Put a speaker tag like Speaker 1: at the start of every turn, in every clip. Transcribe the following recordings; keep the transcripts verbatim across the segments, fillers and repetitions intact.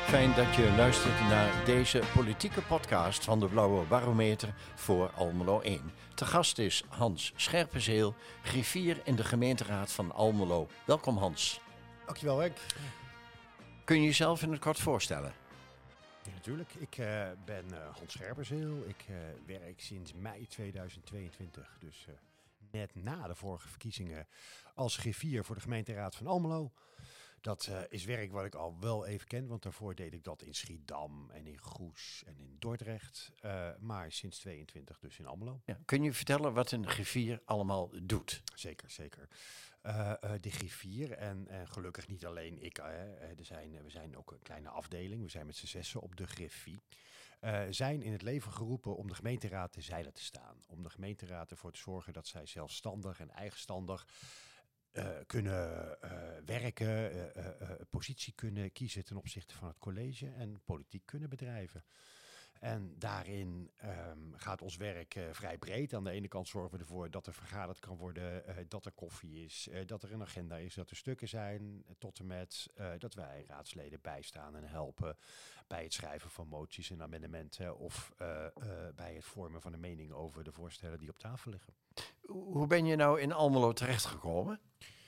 Speaker 1: Fijn dat je luistert naar deze politieke podcast van de Blauwe Barometer voor Almelo één. Te gast is Hans Scherpenzeel, griffier in de gemeenteraad van Almelo. Welkom Hans.
Speaker 2: Dankjewel Henk.
Speaker 1: Kun je jezelf in het kort voorstellen?
Speaker 2: Ja, natuurlijk. Ik uh, ben uh, Hans Scherpenzeel. Ik uh, werk sinds mei tweeduizend tweeëntwintig, dus uh, net na de vorige verkiezingen, als griffier voor de gemeenteraad van Almelo. Dat uh, is werk wat ik al wel even ken, want daarvoor deed ik dat in Schiedam en in Goes en in Dordrecht. Uh, maar sinds tweeëntwintig dus in Almelo.
Speaker 1: Ja, kun je vertellen wat een griffier allemaal doet?
Speaker 2: Zeker, zeker. Uh, uh, de griffier en, en gelukkig niet alleen ik. Uh, er zijn, we zijn ook een kleine afdeling, we zijn met z'n zessen op de griffie. Uh, zijn in het leven geroepen om de gemeenteraad te zeilen te staan. Om de gemeenteraad ervoor te zorgen dat zij zelfstandig en eigenstandig Uh, kunnen uh, werken, uh, uh, uh, positie kunnen kiezen ten opzichte van het college en politiek kunnen bedrijven. En daarin um, gaat ons werk uh, vrij breed. Aan de ene kant zorgen we ervoor dat er vergaderd kan worden, uh, dat er koffie is, uh, dat er een agenda is, dat er stukken zijn, tot en met uh, dat wij raadsleden bijstaan en helpen bij het schrijven van moties en amendementen of uh, uh, bij het vormen van een mening over de voorstellen die op tafel liggen.
Speaker 1: Hoe ben je nou in Almelo terechtgekomen?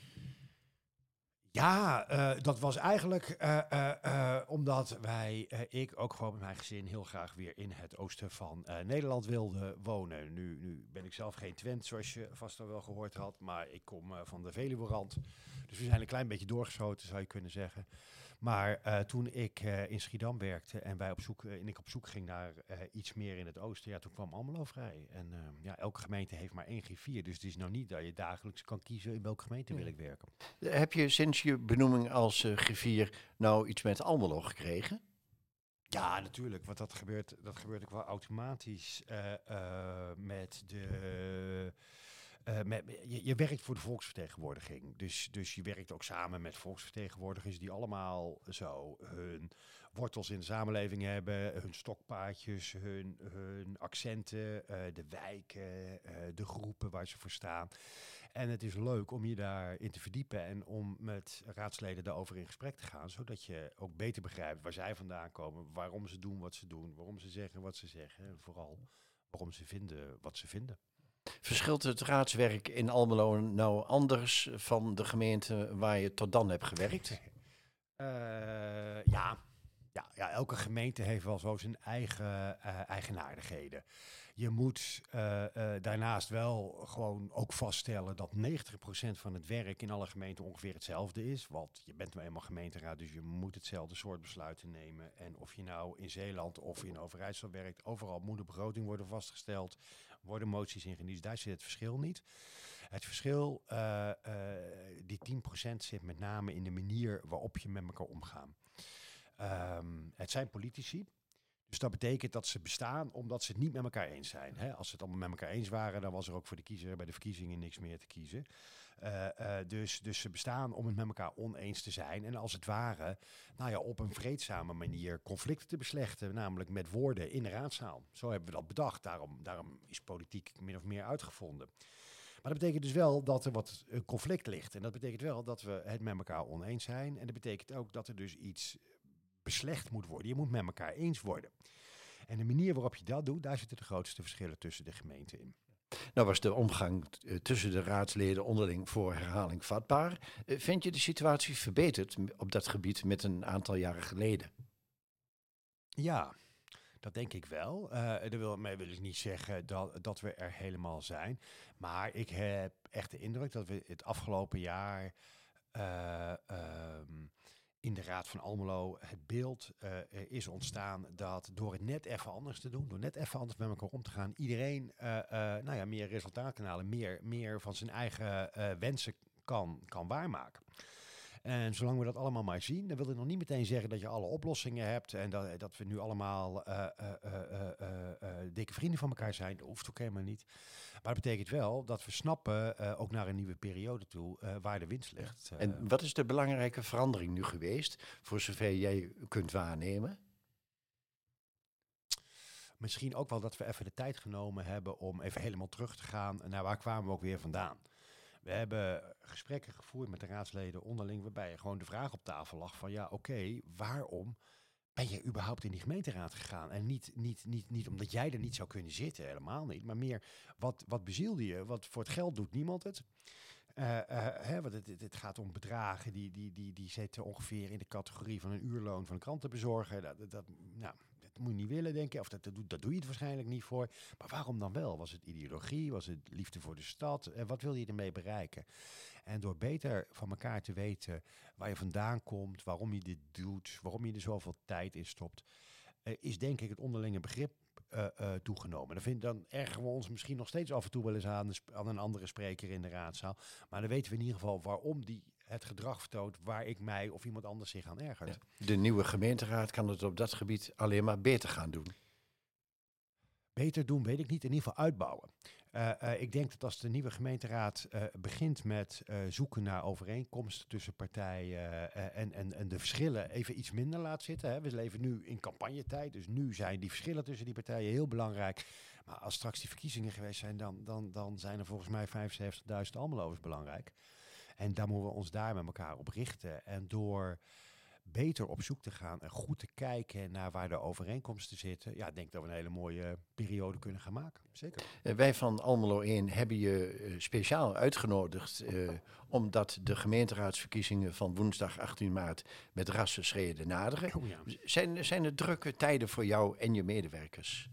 Speaker 2: Ja, uh, dat was eigenlijk uh, uh, uh, omdat wij, uh, ik ook gewoon met mijn gezin heel graag weer in het oosten van uh, Nederland wilde wonen. Nu, nu ben ik zelf geen Twent, zoals je vast al wel gehoord had, maar ik kom uh, van de Veluwerand. Dus we zijn een klein beetje doorgeschoten, zou je kunnen zeggen. Maar uh, toen ik uh, in Schiedam werkte en, wij op zoek, uh, en ik op zoek ging naar uh, iets meer in het oosten, ja, toen kwam Almelo vrij. En uh, ja, elke gemeente heeft maar één griffier, dus het is nou niet dat je dagelijks kan kiezen in welke gemeente wil ik werken.
Speaker 1: Heb je sinds je benoeming als uh, griffier nou iets met Almelo gekregen?
Speaker 2: Ja, natuurlijk, want dat gebeurt, dat gebeurt ook wel automatisch uh, uh, met de... Uh, met, je, je werkt voor de volksvertegenwoordiging, dus, dus je werkt ook samen met volksvertegenwoordigers die allemaal zo hun wortels in de samenleving hebben, hun stokpaardjes, hun, hun accenten, uh, de wijken, uh, de groepen waar ze voor staan. En het is leuk om je daarin te verdiepen en om met raadsleden daarover in gesprek te gaan, zodat je ook beter begrijpt waar zij vandaan komen, waarom ze doen wat ze doen, waarom ze zeggen wat ze zeggen en vooral waarom ze vinden wat ze vinden.
Speaker 1: Verschilt het raadswerk in Almelo nou anders van de gemeente waar je tot dan hebt gewerkt?
Speaker 2: Uh, ja. Ja, ja, elke gemeente heeft wel zo zijn eigen uh, eigenaardigheden. Je moet uh, uh, daarnaast wel gewoon ook vaststellen dat negentig procent van het werk in alle gemeenten ongeveer hetzelfde is. Want je bent nou eenmaal gemeenteraad, dus je moet hetzelfde soort besluiten nemen. En of je nou in Zeeland of in Overijssel werkt, overal moet de begroting worden vastgesteld, worden moties ingediend. Daar zit het verschil niet. Het verschil, uh, uh, die tien procent zit met name in de manier waarop je met elkaar omgaat. Um, het zijn politici, dus dat betekent dat ze bestaan omdat ze het niet met elkaar eens zijn. Hè? Als ze het allemaal met elkaar eens waren, dan was er ook voor de kiezer bij de verkiezingen niks meer te kiezen. Uh, uh, dus, dus ze bestaan om het met elkaar oneens te zijn en als het ware nou ja, op een vreedzame manier conflicten te beslechten, namelijk met woorden in de raadzaal. Zo hebben we dat bedacht, daarom, daarom is politiek min of meer uitgevonden. Maar dat betekent dus wel dat er wat uh, conflict ligt en dat betekent wel dat we het met elkaar oneens zijn en dat betekent ook dat er dus iets beslecht moet worden. Je moet met elkaar eens worden. En de manier waarop je dat doet, daar zitten de grootste verschillen tussen de gemeenten in.
Speaker 1: Nou was de omgang uh, tussen de raadsleden onderling voor herhaling vatbaar. Uh, vind je de situatie verbeterd op dat gebied met een aantal jaren geleden?
Speaker 2: Ja, dat denk ik wel. Uh, dat wil, mij wil ik niet zeggen dat, dat we er helemaal zijn. Maar ik heb echt de indruk dat we het afgelopen jaar Uh, um, in de Raad van Almelo het beeld uh, is ontstaan dat door het net even anders te doen, door net even anders met elkaar om te gaan, iedereen uh, uh, nou ja, meer resultaat kan halen, meer, meer van zijn eigen uh, wensen kan, kan waarmaken. En zolang we dat allemaal maar zien, dan wil ik nog niet meteen zeggen dat je alle oplossingen hebt en dat, dat we nu allemaal uh, uh, uh, uh, uh, uh, dikke vrienden van elkaar zijn. Dat hoeft ook helemaal niet. Maar dat betekent wel dat we snappen, uh, ook naar een nieuwe periode toe, uh, waar de winst ligt. Uh,
Speaker 1: en wat is de belangrijke verandering nu geweest, voor zover jij kunt waarnemen?
Speaker 2: Misschien ook wel dat we even de tijd genomen hebben om even helemaal terug te gaan naar waar kwamen we ook weer vandaan. We hebben gesprekken gevoerd met de raadsleden onderling, waarbij gewoon de vraag op tafel lag van ja, oké, okay, waarom ben je überhaupt in die gemeenteraad gegaan? En niet, niet, niet, niet omdat jij er niet zou kunnen zitten, helemaal niet. Maar meer, wat, wat bezielde je? Wat voor het geld doet niemand het. Uh, uh, hè, want het, het, het gaat om bedragen die, die, die, die zitten ongeveer in de categorie van een uurloon van een krantenbezorger. Dat, dat, dat, nou, dat moet je niet willen, denk ik. Of dat, dat, doe, dat doe je het waarschijnlijk niet voor. Maar waarom dan wel? Was het ideologie? Was het liefde voor de stad? En wat wil je ermee bereiken? En door beter van elkaar te weten waar je vandaan komt, waarom je dit doet, waarom je er zoveel tijd in stopt, uh, is denk ik het onderlinge begrip Uh, uh, toegenomen. Dan, vind, dan ergeren we ons misschien nog steeds af en toe wel eens aan, de sp- aan een andere spreker in de raadzaal. Maar dan weten we in ieder geval waarom die het gedrag vertoont waar ik mij of iemand anders zich aan ergert.
Speaker 1: Ja. De nieuwe gemeenteraad kan het op dat gebied alleen maar beter gaan doen.
Speaker 2: Beter doen, weet ik niet. In ieder geval uitbouwen. Uh, uh, ik denk dat als de nieuwe gemeenteraad uh, begint met uh, zoeken naar overeenkomsten tussen partijen uh, en, en, en de verschillen even iets minder laat zitten. Hè. We leven nu in campagnetijd, dus nu zijn die verschillen tussen die partijen heel belangrijk. Maar als straks die verkiezingen geweest zijn, dan, dan, dan zijn er volgens mij vijfenzeventigduizend Almeloers belangrijk. En daar moeten we ons daar met elkaar op richten. En door beter op zoek te gaan en goed te kijken naar waar de overeenkomsten zitten. Ja, ik denk dat we een hele mooie periode kunnen gaan maken. Zeker.
Speaker 1: Uh, wij van Almelo één hebben je uh, speciaal uitgenodigd, uh, omdat de gemeenteraadsverkiezingen van woensdag achttien maart met rassenschreden naderen.
Speaker 2: Oh ja.
Speaker 1: Zijn, zijn er drukke tijden voor jou en je medewerkers?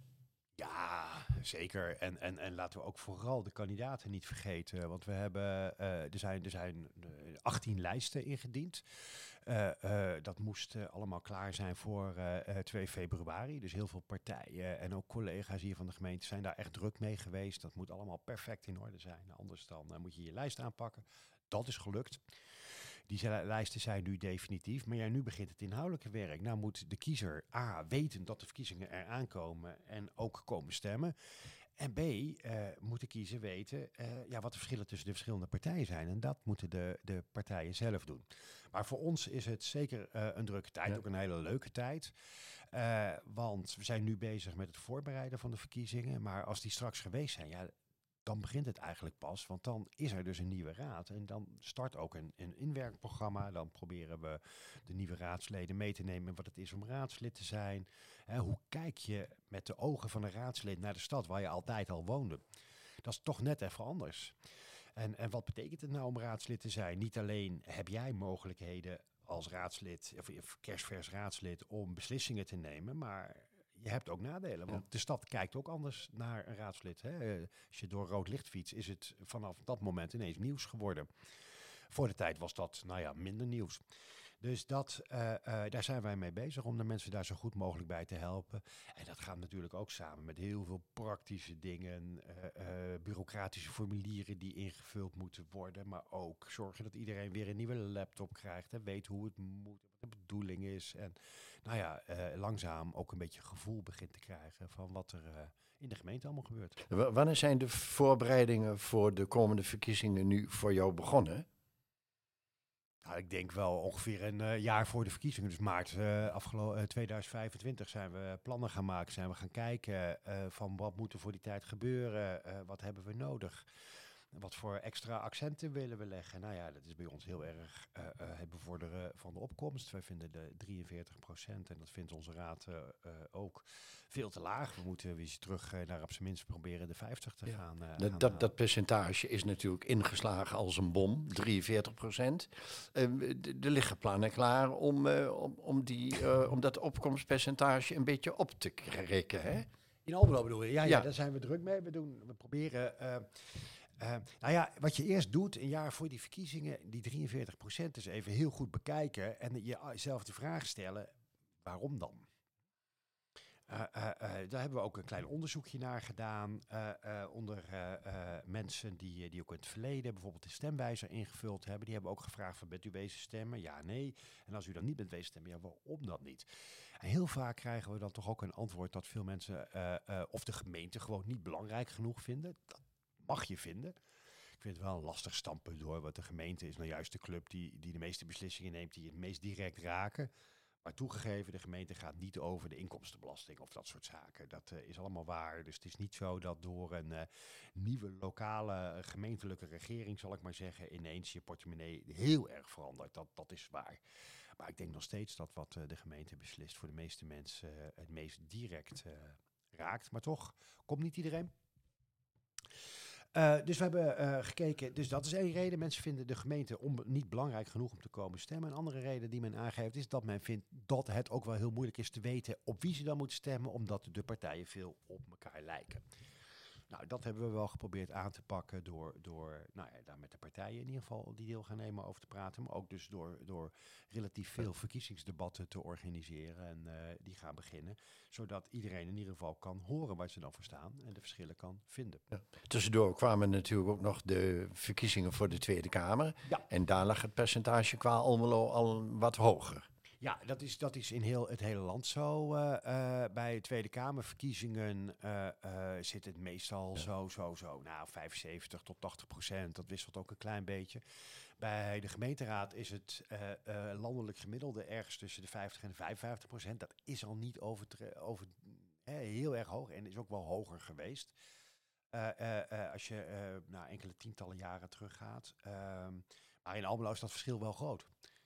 Speaker 2: Ja, zeker. En, en, en laten we ook vooral de kandidaten niet vergeten. Want we hebben, uh, er zijn, er zijn achttien lijsten ingediend. Uh, uh, dat moest uh, allemaal klaar zijn voor uh, uh, twee februari. Dus heel veel partijen en ook collega's hier van de gemeente zijn daar echt druk mee geweest. Dat moet allemaal perfect in orde zijn. Anders dan uh, moet je je lijst aanpakken. Dat is gelukt. Die lijsten zijn nu definitief, maar ja, nu begint het inhoudelijke werk. Nou moet de kiezer A, weten dat de verkiezingen eraan komen en ook komen stemmen. En B, uh, moet de kiezer weten uh, ja, wat de verschillen tussen de verschillende partijen zijn. En dat moeten de, de partijen zelf doen. Maar voor ons is het zeker uh, een drukke tijd, ja. Ook een hele leuke tijd. Uh, want we zijn nu bezig met het voorbereiden van de verkiezingen. Maar als die straks geweest zijn, ja, dan begint het eigenlijk pas. Want dan is er dus een nieuwe raad. En dan start ook een, een inwerkprogramma. Dan proberen we de nieuwe raadsleden mee te nemen wat het is om raadslid te zijn. Hè, hoe kijk je met de ogen van een raadslid naar de stad waar je altijd al woonde? Dat is toch net even anders. En, en wat betekent het nou om raadslid te zijn? Niet alleen heb jij mogelijkheden als raadslid, of kerstvers raadslid, om beslissingen te nemen, maar je hebt ook nadelen, want ja. De stad kijkt ook anders naar een raadslid. Hè. Als je door rood licht fietst, is het vanaf dat moment ineens nieuws geworden. Voor de tijd was dat, nou ja, minder nieuws. Dus dat, uh, uh, daar zijn wij mee bezig om de mensen daar zo goed mogelijk bij te helpen. En dat gaat natuurlijk ook samen met heel veel praktische dingen, uh, uh, bureaucratische formulieren die ingevuld moeten worden. Maar ook zorgen dat iedereen weer een nieuwe laptop krijgt en weet hoe het moet, wat de bedoeling is. En nou ja, uh, langzaam ook een beetje gevoel begint te krijgen van wat er uh, in de gemeente allemaal gebeurt.
Speaker 1: W- wanneer zijn de voorbereidingen voor de komende verkiezingen nu voor jou begonnen?
Speaker 2: Nou, ik denk wel ongeveer een uh, jaar voor de verkiezingen. Dus maart uh, afgelo- uh, tweeduizend vijfentwintig zijn we plannen gaan maken. Zijn we gaan kijken uh, van wat moet er voor die tijd gebeuren. Uh, wat hebben we nodig. Wat voor extra accenten willen we leggen? Nou ja, dat is bij ons heel erg uh, uh, het bevorderen van de opkomst. Wij vinden de drieënveertig procent, en dat vindt onze raad uh, uh, ook, veel te laag. We moeten weer terug uh, naar op zijn minst proberen de vijftig te ja. gaan. Uh,
Speaker 1: dat, gaan dat, dat percentage is natuurlijk ingeslagen als een bom, drieënveertig procent. Uh, er liggen plannen klaar om, uh, om, om, die, uh, om dat opkomstpercentage een beetje op te krikken, hè?
Speaker 2: In Almelo bedoel je? Ja, ja, ja, daar zijn we druk mee. We, doen, we proberen... Uh, Uh, nou ja, wat je eerst doet, een jaar voor die verkiezingen, die drieënveertig procent is even heel goed bekijken en jezelf de vraag stellen, waarom dan? Uh, uh, uh, daar hebben we ook een klein onderzoekje naar gedaan uh, uh, onder uh, uh, mensen die, die ook in het verleden bijvoorbeeld de stemwijzer ingevuld hebben. Die hebben ook gevraagd van, bent u wezen stemmen? Ja, nee. En als u dan niet bent wezen stemmen, ja, waarom dan niet? En heel vaak krijgen we dan toch ook een antwoord dat veel mensen uh, uh, of de gemeente gewoon niet belangrijk genoeg vinden. Dat mag je vinden. Ik vind het wel een lastig standpunt hoor, want de gemeente is nou juist de club die, die de meeste beslissingen neemt, die het meest direct raken. Maar toegegeven, de gemeente gaat niet over de inkomstenbelasting of dat soort zaken. Dat uh, is allemaal waar. Dus het is niet zo dat door een uh, nieuwe lokale uh, gemeentelijke regering, zal ik maar zeggen, ineens je portemonnee heel erg verandert. Dat, dat is waar. Maar ik denk nog steeds dat wat uh, de gemeente beslist voor de meeste mensen uh, het meest direct uh, raakt. Maar toch, komt niet iedereen. Uh, dus we hebben uh, gekeken, dus dat is één reden. Mensen vinden de gemeente om, niet belangrijk genoeg om te komen stemmen. Een andere reden die men aangeeft is dat men vindt dat het ook wel heel moeilijk is te weten op wie ze dan moeten stemmen, omdat de partijen veel op elkaar lijken. Nou, dat hebben we wel geprobeerd aan te pakken door, door nou ja, daar met de partijen in ieder geval die deel gaan nemen over te praten. Maar ook dus door, door relatief veel verkiezingsdebatten te organiseren en uh, die gaan beginnen. Zodat iedereen in ieder geval kan horen waar ze dan voor staan en de verschillen kan vinden.
Speaker 1: Ja. Tussendoor kwamen natuurlijk ook nog de verkiezingen voor de Tweede Kamer. Ja. En daar lag het percentage qua Almelo al wat hoger.
Speaker 2: Ja, dat is, dat is in heel het hele land zo. Uh, uh, bij Tweede Kamerverkiezingen uh, uh, zit het meestal ja. zo, zo, zo. Nou, vijfenzeventig tot tachtig procent. Dat wisselt ook een klein beetje. Bij de gemeenteraad is het uh, uh, landelijk gemiddelde ergens tussen de vijftig en de vijfenvijftig procent. Dat is al niet over, over eh, heel erg hoog en is ook wel hoger geweest. Uh, uh, uh, als je uh, nou, enkele tientallen jaren teruggaat. Uh, maar in Almelo is dat verschil wel groot.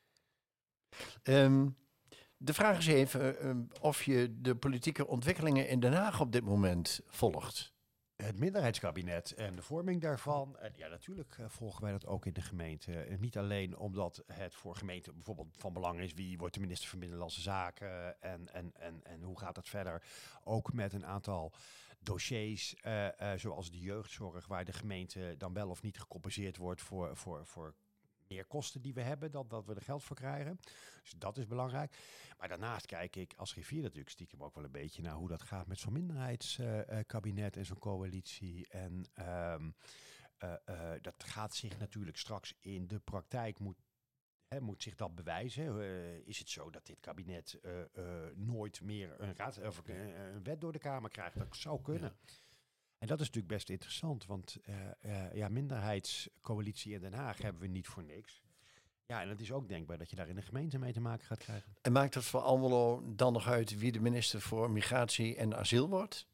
Speaker 1: Um, de vraag is even um, of je de politieke ontwikkelingen in Den Haag op dit moment volgt.
Speaker 2: Het minderheidskabinet en de vorming daarvan. En ja, natuurlijk uh, volgen wij dat ook in de gemeente. Uh, niet alleen omdat het voor gemeenten bijvoorbeeld van belang is wie wordt de minister van Binnenlandse Zaken en, en, en, en hoe gaat het verder. Ook met een aantal dossiers uh, uh, zoals de jeugdzorg, waar de gemeente dan wel of niet gecompenseerd wordt voor, voor, voor meer kosten die we hebben dan dat we er geld voor krijgen. Dus dat is belangrijk. Maar daarnaast kijk ik als griffier natuurlijk stiekem ook wel een beetje naar hoe dat gaat met zo'n minderheidskabinet uh, en zo'n coalitie. En um, uh, uh, dat gaat zich natuurlijk straks in de praktijk moet, hè, moet zich dat bewijzen. Uh, is het zo dat dit kabinet uh, uh, nooit meer een, raad, of een wet door de Kamer krijgt? Dat zou kunnen. Ja. En dat is natuurlijk best interessant, want uh, uh, ja, minderheidscoalitie in Den Haag hebben we niet voor niks. Ja, en het is ook denkbaar dat je daar in de gemeente mee te maken gaat krijgen.
Speaker 1: En maakt het voor Almelo dan nog uit wie de minister voor Migratie en Asiel wordt?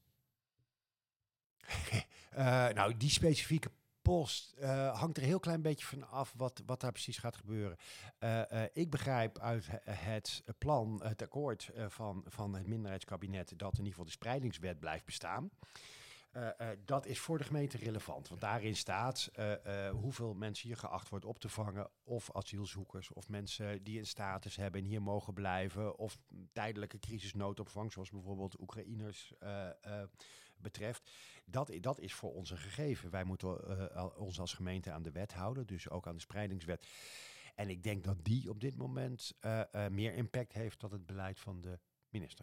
Speaker 2: uh, nou, die specifieke post uh, hangt er een heel klein beetje van af wat, wat daar precies gaat gebeuren. Uh, uh, ik begrijp uit het plan, het akkoord uh, van, van het minderheidskabinet, dat in ieder geval de spreidingswet blijft bestaan. Uh, uh, dat is voor de gemeente relevant, want daarin staat uh, uh, hoeveel mensen je geacht wordt op te vangen, of asielzoekers, of mensen die een status hebben en hier mogen blijven, of tijdelijke crisisnoodopvang, zoals bijvoorbeeld Oekraïners uh, uh, betreft. Dat, dat is voor ons een gegeven. Wij moeten uh, ons als gemeente aan de wet houden, dus ook aan de spreidingswet. En ik denk dat die op dit moment uh, uh, meer impact heeft dan het beleid van de minister.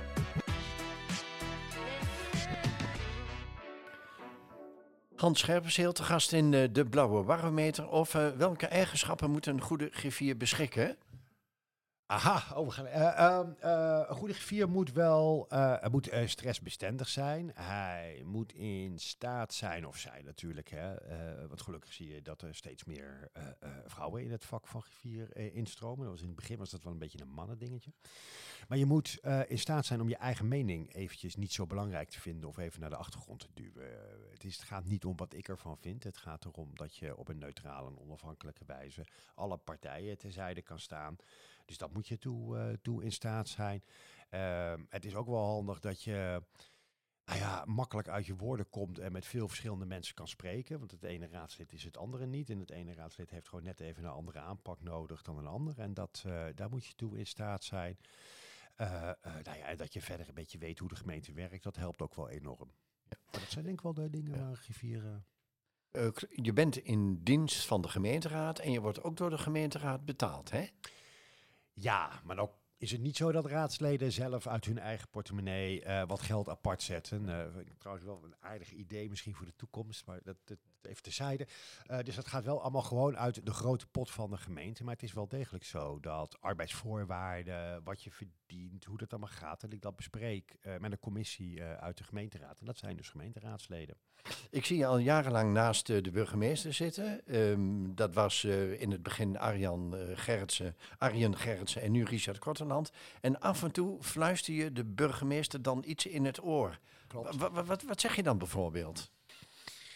Speaker 1: Hans Scherpenzeel te gast in uh, de Blauwe Barometer. Of uh, welke eigenschappen moet een goede griffier beschikken?
Speaker 2: Aha, oh, we gaan, uh, uh, uh, een goede griffier moet wel uh, moet, uh, stressbestendig zijn. Hij moet in staat zijn, of zij natuurlijk. Hè, uh, want gelukkig zie je dat er steeds meer uh, uh, vrouwen in het vak van griffier uh, instromen. Dat was in het begin was dat wel een beetje een mannendingetje. Maar je moet uh, in staat zijn om je eigen mening eventjes niet zo belangrijk te vinden of even naar de achtergrond te duwen. Uh, het, is, het gaat niet om wat ik ervan vind. Het gaat erom dat je op een neutrale en onafhankelijke wijze alle partijen terzijde kan staan. Dus dat moet je toe, uh, toe in staat zijn. Uh, het is ook wel handig dat je nou ja, makkelijk uit je woorden komt en met veel verschillende mensen kan spreken. Want het ene raadslid is het andere niet. En het ene raadslid heeft gewoon net even een andere aanpak nodig dan een ander. En dat, uh, daar moet je toe in staat zijn. Uh, uh, nou ja, dat je verder een beetje weet hoe de gemeente werkt, dat helpt ook wel enorm. Ja. Maar dat zijn denk ik wel de dingen ja. waar griffieren...
Speaker 1: Uh, je bent in dienst van de gemeenteraad en je wordt ook door de gemeenteraad betaald, hè?
Speaker 2: Ja, maar ook is het niet zo dat raadsleden zelf uit hun eigen portemonnee uh, wat geld apart zetten. Uh, trouwens wel een aardig idee misschien voor de toekomst, maar dat, dat even terzijde. Uh, dus dat gaat wel allemaal gewoon uit de grote pot van de gemeente. Maar het is wel degelijk zo dat arbeidsvoorwaarden, wat je verdient, hoe dat allemaal gaat, dat ik dat bespreek uh, met een commissie uh, uit de gemeenteraad. En dat zijn dus gemeenteraadsleden.
Speaker 1: Ik zie je al jarenlang naast uh, de burgemeester zitten. Um, dat was uh, in het begin Arjan uh, Gerritsen, Arjen Gerritsen en nu Richard Kortenland. En af en toe fluister je de burgemeester dan iets in het oor.
Speaker 2: Klopt.
Speaker 1: W- w- wat, wat zeg je dan bijvoorbeeld?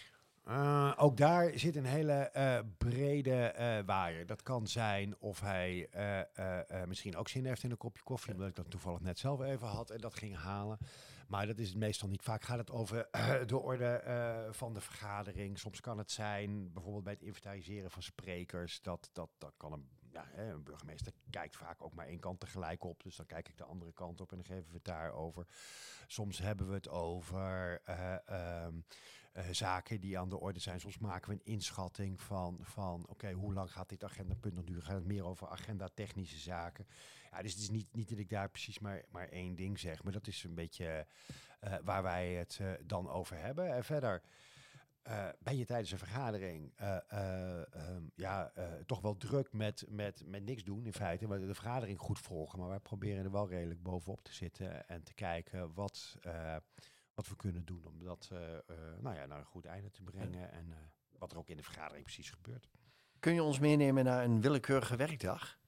Speaker 2: Uh, ook daar zit een hele uh, brede uh, waaier. Dat kan zijn of hij uh, uh, uh, misschien ook zin heeft in een kopje koffie, omdat ik dat toevallig net zelf even had en dat ging halen. Maar dat is het meestal niet. Vaak gaat het over uh, de orde uh, van de vergadering. Soms kan het zijn, bijvoorbeeld bij het inventariseren van sprekers, dat, dat, dat kan een, ja, hè, een burgemeester kijkt vaak ook maar één kant tegelijk op. Dus dan kijk ik de andere kant op en dan geven we het daarover. Soms hebben we het over Uh, um, Uh, zaken die aan de orde zijn. Soms maken we een inschatting van, van oké, okay, hoe lang gaat dit agendapunt nog duren? Gaat het meer over agenda-technische zaken? Ja, dus het is niet, niet dat ik daar precies maar, maar één ding zeg, maar dat is een beetje uh, waar wij het uh, dan over hebben. En verder uh, ben je tijdens een vergadering uh, uh, um, ja, uh, toch wel druk met, met, met niks doen in feite. We de vergadering goed volgen, maar wij proberen er wel redelijk bovenop te zitten en te kijken wat Uh, wat we kunnen doen om dat uh, uh, nou ja, naar een goed einde te brengen. En uh, wat er ook in de vergadering precies gebeurt.
Speaker 1: Kun je ons meenemen naar een willekeurige werkdag?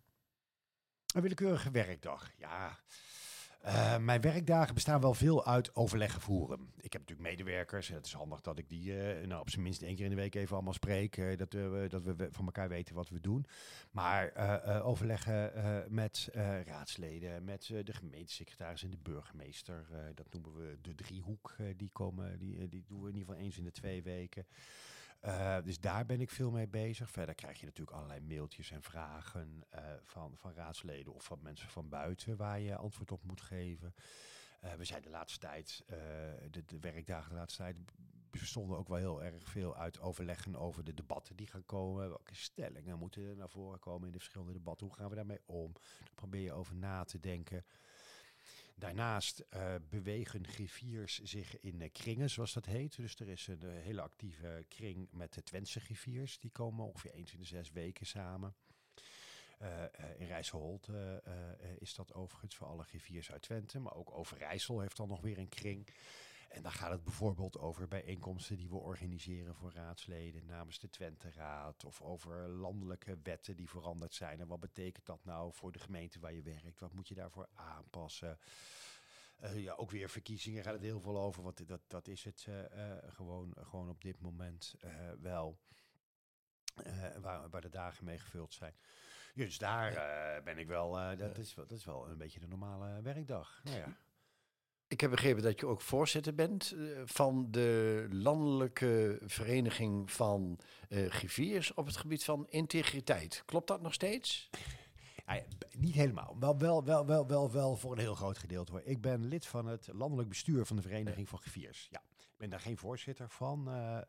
Speaker 2: Een willekeurige werkdag, ja. Uh, mijn werkdagen bestaan wel veel uit overleggen voeren. Ik heb natuurlijk medewerkers. En het is handig dat ik die uh, nou, op zijn minst één keer in de week even allemaal spreek. Uh, dat, uh, dat we van elkaar weten wat we doen. Maar uh, uh, overleggen uh, met uh, raadsleden, met uh, de gemeentesecretaris en de burgemeester. Uh, dat noemen we de driehoek. Uh, die, komen, die, die doen we in ieder geval eens in de twee weken. Uh, dus daar ben ik veel mee bezig. Verder krijg je natuurlijk allerlei mailtjes en vragen uh, van, van raadsleden of van mensen van buiten waar je antwoord op moet geven. Uh, we zijn de laatste tijd, uh, de, de werkdagen de laatste tijd, bestonden ook wel heel erg veel uit overleggen over de debatten die gaan komen. Welke stellingen moeten er naar voren komen in de verschillende debatten? Hoe gaan we daarmee om? Daar probeer je over na te denken. Daarnaast uh, bewegen griffiers zich in uh, kringen, zoals dat heet. Dus er is een uh, hele actieve kring met de Twentse griffiers. Die komen ongeveer eens in de zes weken samen. Uh, uh, in Rijsselholt uh, uh, is dat overigens voor alle griffiers uit Twente. Maar ook Overijssel heeft dan nog weer een kring. En daar gaat het bijvoorbeeld over bijeenkomsten die we organiseren voor raadsleden namens de Twente-raad. Of over landelijke wetten die veranderd zijn. En wat betekent dat nou voor de gemeente waar je werkt? Wat moet je daarvoor aanpassen? Uh, ja, ook weer verkiezingen gaat het heel veel over. Want dat, dat is het uh, uh, gewoon, gewoon op dit moment uh, wel. Uh, waar, waar de dagen mee gevuld zijn. Dus daar uh, ben ik wel. Uh, dat, is wel dat is wel een beetje de normale werkdag. Nou ja.
Speaker 1: Ik heb begrepen dat je ook voorzitter bent uh, van de landelijke vereniging van uh, griffiers op het gebied van integriteit. Klopt dat nog steeds?
Speaker 2: Ja, ja, niet helemaal. Wel, wel, wel, wel, wel, wel voor een heel groot gedeelte hoor. Ik ben lid van het landelijk bestuur van de Vereniging van Griffiers. Ja, ik ben daar geen voorzitter van. Uh, uh, uh,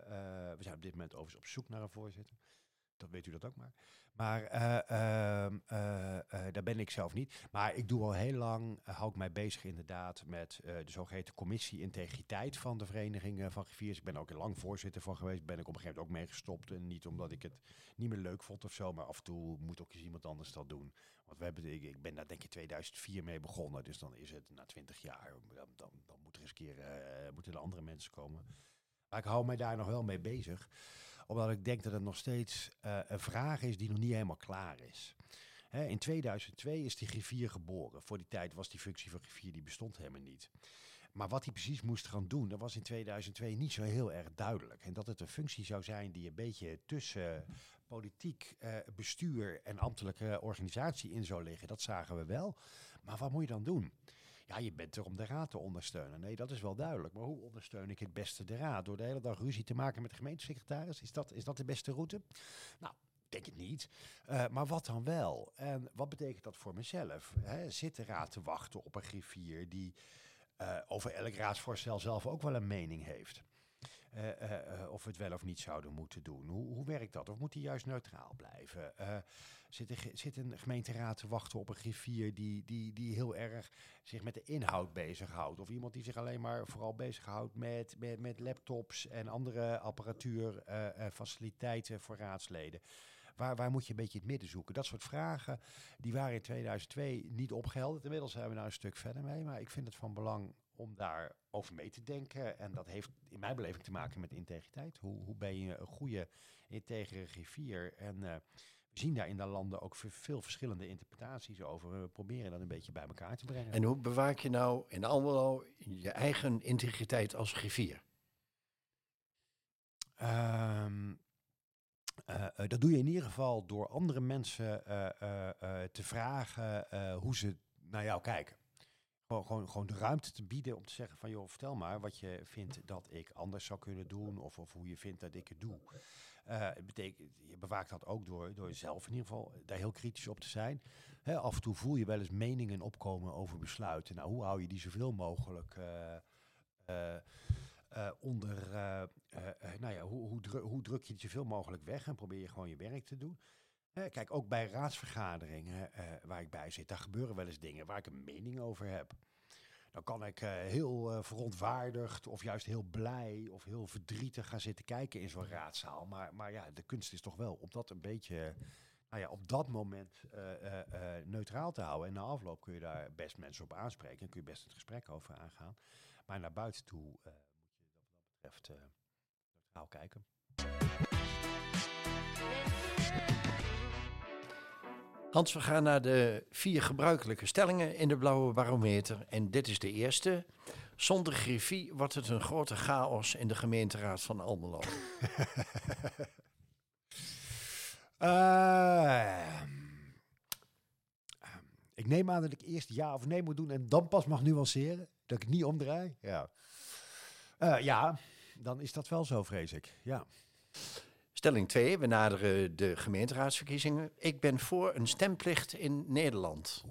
Speaker 2: we zijn op dit moment overigens op zoek naar een voorzitter. Dat weet u dat ook maar. Maar uh, uh, uh, uh, daar ben ik zelf niet. Maar ik doe al heel lang, uh, hou ik mij bezig inderdaad met uh, de zogeheten commissie integriteit van de Vereniging uh, van Griffiers. Ik ben ook heel lang voorzitter van geweest. Ben ik op een gegeven moment ook meegestopt. En niet omdat ik het niet meer leuk vond of zo, maar af en toe moet ook eens iemand anders dat doen. Want we hebben, ik, ik ben daar denk ik tweeduizend vier mee begonnen. Dus dan is het na twintig jaar, dan, dan, dan moet er eens een keer, uh, moeten er andere mensen komen. Maar ik hou mij daar nog wel mee bezig. Omdat ik denk dat het nog steeds uh, een vraag is die nog niet helemaal klaar is. Hè, in tweeduizend twee is die griffier geboren. Voor die tijd was die functie van griffier, die bestond helemaal niet. Maar wat hij precies moest gaan doen, dat was in tweeduizend twee niet zo heel erg duidelijk. En dat het een functie zou zijn die een beetje tussen politiek, uh, bestuur en ambtelijke organisatie in zou liggen, dat zagen we wel. Maar wat moet je dan doen? Ja, je bent er om de raad te ondersteunen. Nee, dat is wel duidelijk. Maar hoe ondersteun ik het beste de raad? Door de hele dag ruzie te maken met de gemeentesecretaris? Is dat, is dat de beste route? Nou, ik denk het niet. Uh, maar wat dan wel? En wat betekent dat voor mezelf? Hè? Zit de raad te wachten op een griffier die uh, over elk raadsvoorstel zelf ook wel een mening heeft? Uh, uh, uh, of we het wel of niet zouden moeten doen. Hoe, hoe werkt dat? Of moet hij juist neutraal blijven? Uh, zit, er, zit een gemeenteraad te wachten op een griffier die, die, die heel erg zich met de inhoud bezighoudt? Of iemand die zich alleen maar vooral bezighoudt met, met, met laptops en andere apparatuur, uh, uh, faciliteiten voor raadsleden? Waar, waar moet je een beetje het midden zoeken? Dat soort vragen die waren in tweeduizend twee niet opgehelderd. Inmiddels zijn we daar een stuk verder mee. Maar ik vind het van belang om daar over mee te denken. En dat heeft in mijn beleving te maken met integriteit. Hoe, hoe ben je een goede, integere griffier? En uh, we zien daar in de landen ook veel verschillende interpretaties over. We proberen dat een beetje bij elkaar te brengen.
Speaker 1: En hoe bewaak je nou in Almelo je eigen integriteit als griffier?
Speaker 2: Um, uh, uh, dat doe je in ieder geval door andere mensen uh, uh, uh, te vragen uh, hoe ze naar jou kijken. Gewoon, gewoon, gewoon de ruimte te bieden om te zeggen van, joh, vertel maar wat je vindt dat ik anders zou kunnen doen, of, of hoe je vindt dat ik het doe. Uh, het betekent, je bewaakt dat ook door, door zelf in ieder geval daar heel kritisch op te zijn. Hè, af en toe voel je wel eens meningen opkomen over besluiten. Nou, hoe hou je die zoveel mogelijk uh, uh, uh, onder, uh, uh, uh, nou ja, hoe, hoe, dru- hoe druk je die zoveel mogelijk weg en probeer je gewoon je werk te doen. Uh, kijk, ook bij raadsvergaderingen uh, waar ik bij zit, daar gebeuren wel eens dingen waar ik een mening over heb. Dan kan ik uh, heel uh, verontwaardigd of juist heel blij of heel verdrietig gaan zitten kijken in zo'n raadzaal. Maar, maar ja, de kunst is toch wel om dat een beetje, nou ja, op dat moment uh, uh, uh, neutraal te houden. En na afloop kun je daar best mensen op aanspreken en kun je best het gesprek over aangaan. Maar naar buiten toe uh, moet je wat dat betreft uh, neutraal kijken.
Speaker 1: Hans, we gaan naar de vier gebruikelijke stellingen in de Blauwe Barometer. En dit is de eerste. Zonder griffie wordt het een grote chaos in de gemeenteraad van Almelo.
Speaker 2: uh, ik neem aan dat ik eerst ja of nee moet doen en dan pas mag nuanceren. Dat ik het niet omdraai. Ja, uh, ja, dan is dat wel zo, vrees ik. Ja.
Speaker 1: Stelling twee, we naderen de gemeenteraadsverkiezingen. Ik ben voor een stemplicht in Nederland.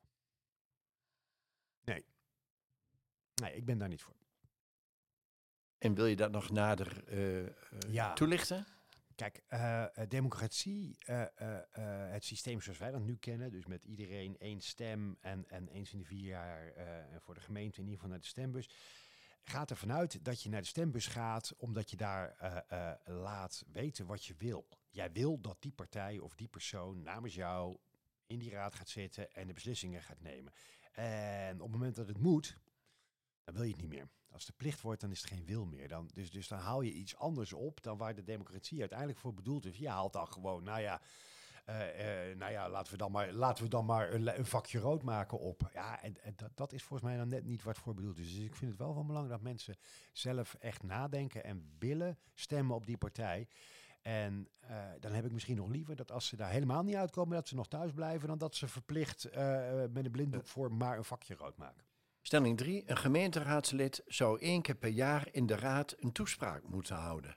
Speaker 2: Nee. Nee, ik ben daar niet voor.
Speaker 1: En wil je dat nog nader uh, uh, ja. toelichten?
Speaker 2: Kijk, uh, democratie, uh, uh, uh, het systeem zoals wij dat nu kennen, dus met iedereen één stem en, en eens in de vier jaar uh, voor de gemeente in ieder geval naar de stembus, gaat ervan uit dat je naar de stembus gaat omdat je daar uh, uh, laat weten wat je wil. Jij wil dat die partij of die persoon namens jou in die raad gaat zitten en de beslissingen gaat nemen. En op het moment dat het moet, dan wil je het niet meer. Als het plicht wordt, dan is er geen wil meer. Dan, dus, dus dan haal je iets anders op dan waar de democratie uiteindelijk voor bedoeld is. Je haalt dan gewoon, nou ja, uh, uh, nou ja laten we dan maar, laten we dan maar een, een vakje rood maken op. Ja, en, en dat, dat is volgens mij dan net niet wat voor bedoeld is. Dus ik vind het wel van belang dat mensen zelf echt nadenken en willen stemmen op die partij. En uh, dan heb ik misschien nog liever dat als ze daar helemaal niet uitkomen, dat ze nog thuis blijven, dan dat ze verplicht uh, met een blinddoek voor maar een vakje rood maken.
Speaker 1: Stelling drie. Een gemeenteraadslid zou één keer per jaar in de raad een toespraak moeten houden.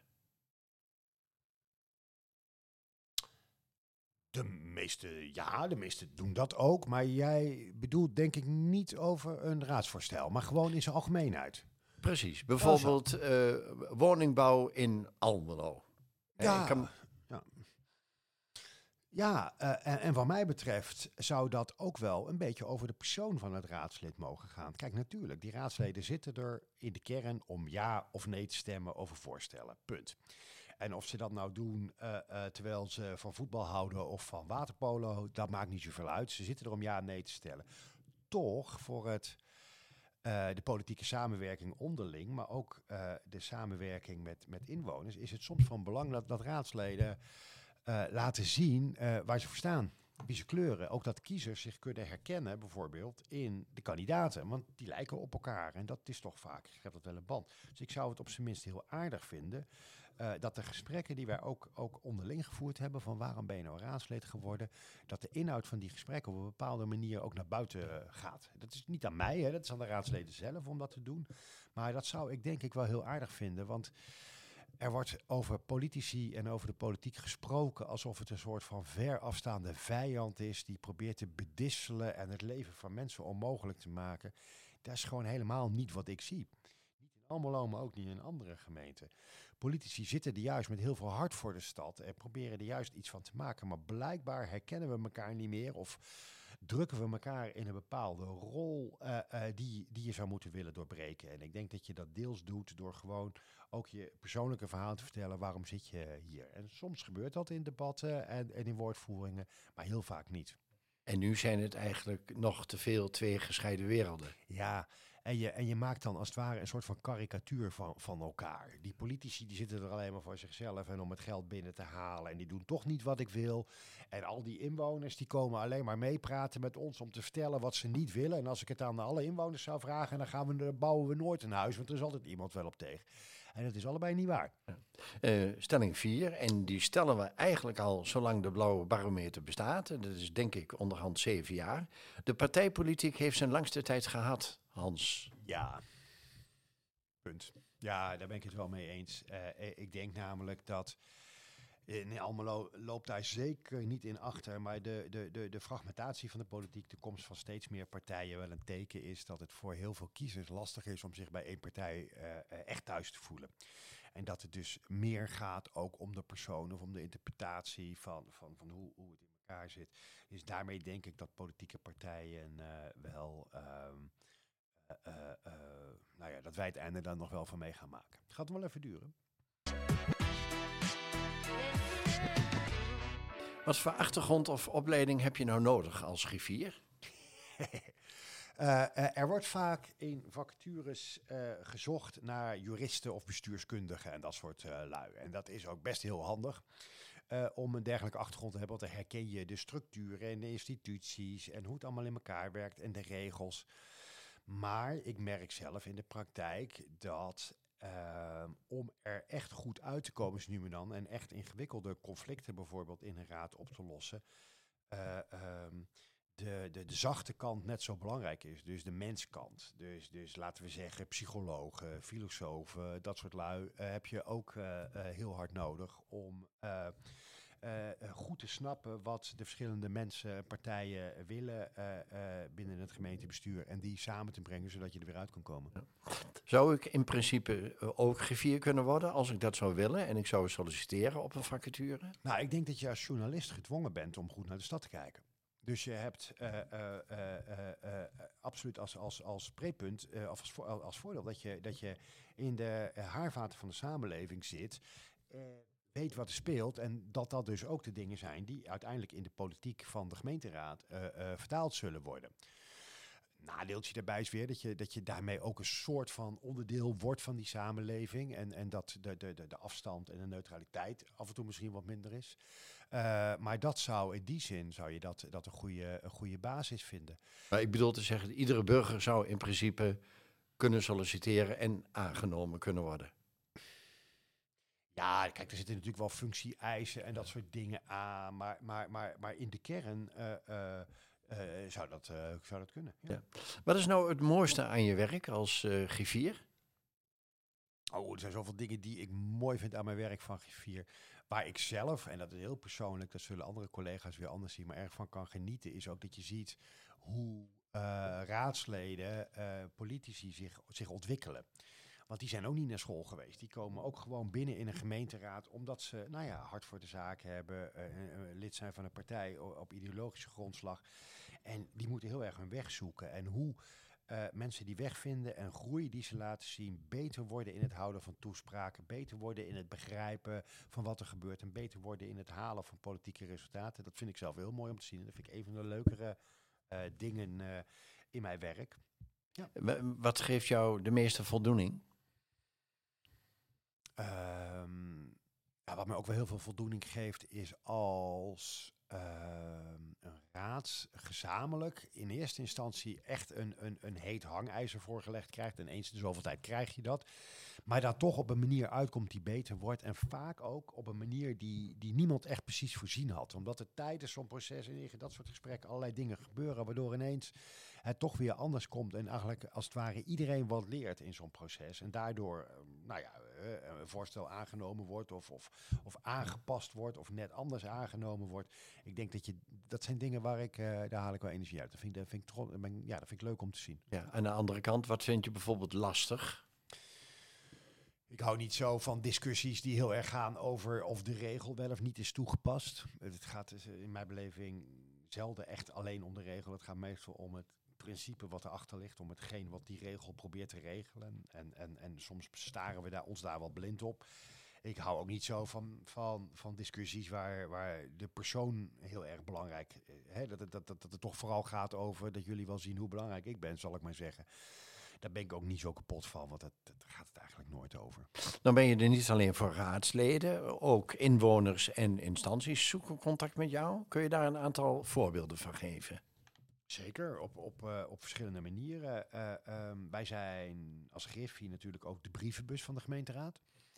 Speaker 2: De meeste, ja, de meeste doen dat ook. Maar jij bedoelt denk ik niet over een raadsvoorstel, maar gewoon in zijn algemeenheid.
Speaker 1: Precies. Bijvoorbeeld uh, woningbouw in Almelo.
Speaker 2: Ja, ik kan... ja. Ja, uh, en, en wat mij betreft zou dat ook wel een beetje over de persoon van het raadslid mogen gaan. Kijk, natuurlijk, die raadsleden zitten er in de kern om ja of nee te stemmen over voorstellen. Punt. En of ze dat nou doen uh, uh, terwijl ze van voetbal houden of van waterpolo, dat maakt niet zoveel uit. Ze zitten er om ja en nee te stellen. Toch voor het, uh, de politieke samenwerking onderling, maar ook uh, de samenwerking met, met inwoners, is het soms van belang dat, dat raadsleden Uh, laten zien uh, waar ze voor staan, wie ze kleuren. Ook dat kiezers zich kunnen herkennen bijvoorbeeld in de kandidaten, want die lijken op elkaar en dat is toch vaak, geeft dat wel een band. Dus ik zou het op zijn minst heel aardig vinden uh, dat de gesprekken die wij ook, ook onderling gevoerd hebben, van waarom ben je nou raadslid geworden, dat de inhoud van die gesprekken op een bepaalde manier ook naar buiten uh, gaat. Dat is niet aan mij, hè, dat is aan de raadsleden zelf om dat te doen, maar dat zou ik denk ik wel heel aardig vinden, want er wordt over politici en over de politiek gesproken alsof het een soort van ver afstaande vijand is die probeert te bedisselen en het leven van mensen onmogelijk te maken. Dat is gewoon helemaal niet wat ik zie. Niet in Almelo, maar ook niet in andere gemeenten. Politici zitten er juist met heel veel hart voor de stad en proberen er juist iets van te maken. Maar blijkbaar herkennen we elkaar niet meer of drukken we elkaar in een bepaalde rol uh, uh, die, die je zou moeten willen doorbreken. En ik denk dat je dat deels doet door gewoon ook je persoonlijke verhaal te vertellen. Waarom zit je hier? En soms gebeurt dat in debatten en, en in woordvoeringen, maar heel vaak niet.
Speaker 1: En nu zijn het eigenlijk nog te veel twee gescheiden werelden.
Speaker 2: Ja, en je, en je maakt dan als het ware een soort van karikatuur van, van elkaar. Die politici die zitten er alleen maar voor zichzelf en om het geld binnen te halen. En die doen toch niet wat ik wil. En al die inwoners die komen alleen maar meepraten met ons om te vertellen wat ze niet willen. En als ik het aan alle inwoners zou vragen, dan gaan we, dan bouwen we nooit een huis. Want er is altijd iemand wel op tegen. En dat is allebei niet waar.
Speaker 1: Ja. Uh, stelling vier, en die stellen we eigenlijk al zolang de Blauwe Barometer bestaat. Dat is denk ik onderhand zeven jaar. De partijpolitiek heeft zijn langste tijd gehad, Hans.
Speaker 2: Ja, punt. Ja, daar ben ik het wel mee eens. Uh, ik denk namelijk dat... In Almelo loopt daar zeker niet in achter, maar de, de, de, de fragmentatie van de politiek, de komst van steeds meer partijen, wel een teken is dat het voor heel veel kiezers lastig is om zich bij één partij uh, echt thuis te voelen. En dat het dus meer gaat ook om de persoon of om de interpretatie van, van, van hoe, hoe het in elkaar zit. Dus daarmee denk ik dat politieke partijen uh, wel, uh, uh, uh, uh, nou ja, dat wij het einde dan nog wel van mee gaan maken. Het gaat wel even duren.
Speaker 1: Wat voor achtergrond of opleiding heb je nou nodig als griffier?
Speaker 2: uh, uh, er wordt vaak in vacatures uh, gezocht naar juristen of bestuurskundigen en dat soort uh, lui. En dat is ook best heel handig uh, om een dergelijke achtergrond te hebben. Want dan herken je de structuren en de instituties en hoe het allemaal in elkaar werkt en de regels. Maar ik merk zelf in de praktijk dat... Uh, om er echt goed uit te komen, is nu en dan, en echt ingewikkelde conflicten bijvoorbeeld in een raad op te lossen, uh, um, de, de, de zachte kant net zo belangrijk is. Dus de menskant. Dus, dus laten we zeggen psychologen, filosofen, dat soort lui uh, heb je ook uh, uh, heel hard nodig om uh, uh, goed te snappen wat de verschillende mensen en partijen willen uh, uh, binnen het gemeentebestuur en die samen te brengen, zodat je er weer uit kan komen.
Speaker 1: Ja. Zou ik in principe ook griffier kunnen worden als ik dat zou willen en ik zou solliciteren op een vacature?
Speaker 2: Nou, ik denk dat je als journalist gedwongen bent om goed naar de stad te kijken. Dus je hebt uh, uh, uh, uh, uh, absoluut als, als, als prepunt, uh, of als, vo- als voordeel dat je, dat je in de uh, haarvaten van de samenleving zit, uh, weet wat er speelt en dat dat dus ook de dingen zijn die uiteindelijk in de politiek van de gemeenteraad uh, uh, vertaald zullen worden. Nadeeltje daarbij is weer dat je, dat je daarmee ook een soort van onderdeel wordt van die samenleving. En, en dat de, de, de, de afstand en de neutraliteit af en toe misschien wat minder is. Uh, maar dat zou in die zin zou je dat, dat een, goede, een goede basis vinden.
Speaker 1: Maar ik bedoel te zeggen, iedere burger zou in principe kunnen solliciteren en aangenomen kunnen worden.
Speaker 2: Ja, kijk, er zitten natuurlijk wel functie-eisen en dat soort dingen aan. Maar, maar, maar, maar in de kern... Uh, uh, Uh, zou, dat, uh, zou dat kunnen. Ja.
Speaker 1: Ja. Wat is nou het mooiste aan je werk als uh, griffier?
Speaker 2: Oh, er zijn zoveel dingen die ik mooi vind aan mijn werk van griffier. Waar ik zelf, en dat is heel persoonlijk, dat zullen andere collega's weer anders zien, maar erg van kan genieten, is ook dat je ziet hoe uh, raadsleden, uh, politici zich, zich ontwikkelen. Want die zijn ook niet naar school geweest. Die komen ook gewoon binnen in een gemeenteraad omdat ze, nou ja, hart voor de zaak hebben, uh, uh, lid zijn van een partij op ideologische grondslag. En die moeten heel erg hun weg zoeken. En hoe uh, mensen die weg vinden en groei die ze laten zien, beter worden in het houden van toespraken, beter worden in het begrijpen van wat er gebeurt en beter worden in het halen van politieke resultaten. Dat vind ik zelf heel mooi om te zien. En dat vind ik een van de leukere uh, dingen uh, in mijn werk. Ja.
Speaker 1: Wat geeft jou de meeste voldoening?
Speaker 2: Um, ja, wat mij ook wel heel veel voldoening geeft is als uh, een raad gezamenlijk in eerste instantie echt een, een, een heet hangijzer voorgelegd krijgt. En eens in de zoveel tijd krijg je dat. Maar daar toch op een manier uitkomt die beter wordt. En vaak ook op een manier die, die niemand echt precies voorzien had. Omdat er tijdens zo'n proces en in dat soort gesprekken allerlei dingen gebeuren. Waardoor ineens het toch weer anders komt. En eigenlijk als het ware iedereen wat leert in zo'n proces. En daardoor nou ja, een voorstel aangenomen wordt of, of, of aangepast wordt. Of net anders aangenomen wordt. Ik denk dat je, dat zijn dingen waar ik, uh, daar haal ik wel energie uit. Dat vind, dat vind ik tro- ja, dat vind ik leuk om te zien.
Speaker 1: Ja, aan de andere kant, wat vind je bijvoorbeeld lastig?
Speaker 2: Ik hou niet zo van discussies die heel erg gaan over of de regel wel of niet is toegepast. Het gaat in mijn beleving zelden echt alleen om de regel. Het gaat meestal om het principe wat erachter ligt, om hetgeen wat die regel probeert te regelen. En, en, en soms staren we daar, ons daar wel blind op. Ik hou ook niet zo van, van, van discussies waar, waar de persoon heel erg belangrijk is. Hè, dat, dat, dat, dat het toch vooral gaat over dat jullie wel zien hoe belangrijk ik ben, zal ik maar zeggen. Daar ben ik ook niet zo kapot van, want daar gaat het eigenlijk nooit over.
Speaker 1: Dan ben je er niet alleen voor raadsleden, ook inwoners en instanties zoeken contact met jou. Kun je daar een aantal voorbeelden van geven?
Speaker 2: Zeker, op, op, uh, op verschillende manieren. Uh, um, wij zijn als Griffie natuurlijk ook de brievenbus van de gemeenteraad. Dus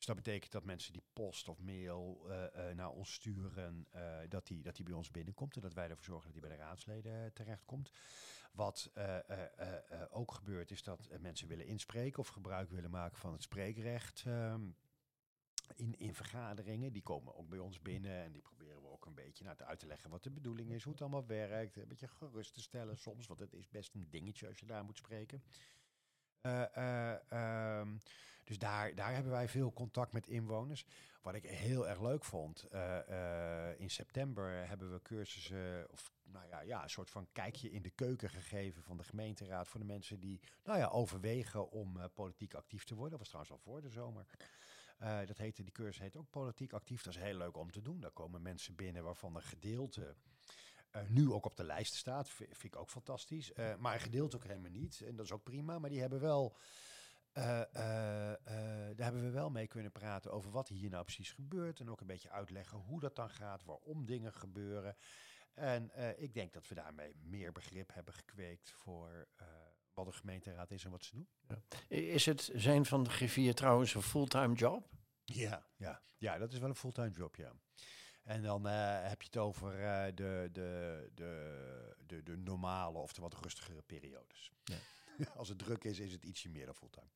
Speaker 2: Dus dat betekent dat mensen die post of mail uh, uh, naar ons sturen, uh, dat, die, dat die bij ons binnenkomt en dat wij ervoor zorgen dat die bij de raadsleden terechtkomt. Wat uh, uh, uh, uh, ook gebeurt is dat uh, mensen willen inspreken of gebruik willen maken van het spreekrecht uh, in, in vergaderingen. Die komen ook bij ons binnen en die proberen we ook een beetje nou, uit te leggen wat de bedoeling is, hoe het allemaal werkt. Een beetje gerust te stellen soms, want het is best een dingetje als je daar moet spreken. Uh, uh, um, dus daar, daar hebben wij veel contact met inwoners. Wat ik heel erg leuk vond, uh, uh, in september hebben we cursussen, of nou ja, ja, een soort van kijkje in de keuken gegeven van de gemeenteraad voor de mensen die nou ja, overwegen om uh, politiek actief te worden. Dat was trouwens al voor de zomer. Uh, dat heette, die cursus heet ook politiek actief. Dat is heel leuk om te doen. Daar komen mensen binnen waarvan een gedeelte Uh, nu ook op de lijst staat, v- vind ik ook fantastisch. Uh, maar een gedeelte ook helemaal niet. En dat is ook prima. Maar die hebben wel, uh, uh, uh, daar hebben we wel mee kunnen praten over wat hier nou precies gebeurt. En ook een beetje uitleggen hoe dat dan gaat, waarom dingen gebeuren. En uh, ik denk dat we daarmee meer begrip hebben gekweekt voor uh, wat de gemeenteraad is en wat ze doen.
Speaker 1: Ja. Is het zijn van de griffier trouwens een fulltime job?
Speaker 2: Ja, ja, ja, dat is wel een fulltime job, ja. En dan uh, heb je het over uh, de, de, de, de, de normale of de wat rustigere periodes. Ja. Als het druk is, is het ietsje meer dan fulltime.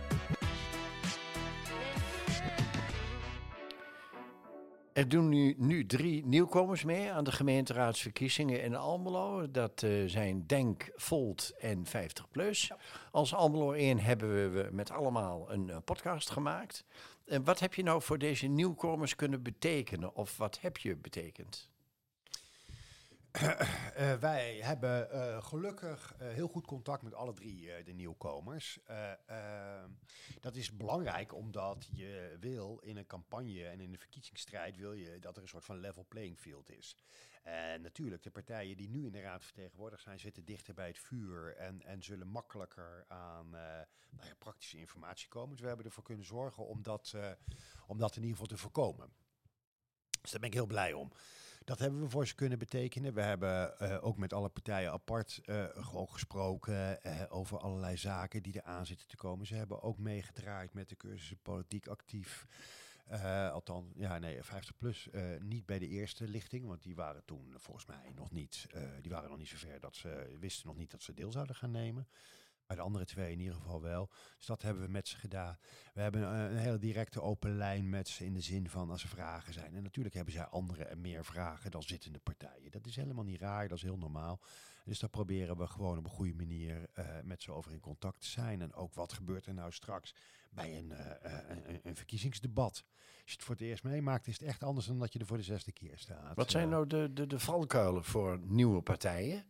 Speaker 1: Er doen nu, nu drie nieuwkomers mee aan de gemeenteraadsverkiezingen in Almelo. Dat uh, zijn Denk, Volt en vijftig plus. Ja. Als Almelo één hebben we met allemaal een uh, podcast gemaakt. En wat heb je nou voor deze nieuwkomers kunnen betekenen? Of wat heb je betekend?
Speaker 2: Uh, uh, wij hebben uh, gelukkig uh, heel goed contact met alle drie uh, de nieuwkomers. Uh, uh, dat is belangrijk omdat je wil in een campagne en in een verkiezingsstrijd wil je dat er een soort van level playing field is. En natuurlijk, de partijen die nu in de raad vertegenwoordigd zijn, zitten dichter bij het vuur en, en zullen makkelijker aan uh, nou ja, praktische informatie komen. Dus we hebben ervoor kunnen zorgen om dat, uh, om dat in ieder geval te voorkomen. Dus daar ben ik heel blij om. Dat hebben we voor ze kunnen betekenen. We hebben uh, ook met alle partijen apart uh, gewoon gesproken uh, over allerlei zaken die eraan zitten te komen. Ze hebben ook meegedraaid met de cursussen politiek actief. Uh, althans, ja, nee, vijftig plus uh, niet bij de eerste lichting, want die waren toen volgens mij nog niet, uh, die waren nog niet zover dat ze wisten nog niet dat ze deel zouden gaan nemen. Bij de andere twee in ieder geval wel. Dus dat hebben we met ze gedaan. We hebben een, een hele directe open lijn met ze in de zin van als er vragen zijn. En natuurlijk hebben zij andere en meer vragen dan zittende partijen. Dat is helemaal niet raar, dat is heel normaal. Dus daar proberen we gewoon op een goede manier uh, met ze over in contact te zijn. En ook wat gebeurt er nou straks bij een, uh, een, een verkiezingsdebat. Als je het voor het eerst meemaakt, is het echt anders dan dat je er voor de zesde keer staat.
Speaker 1: Wat zijn nou de, de, de valkuilen voor nieuwe partijen?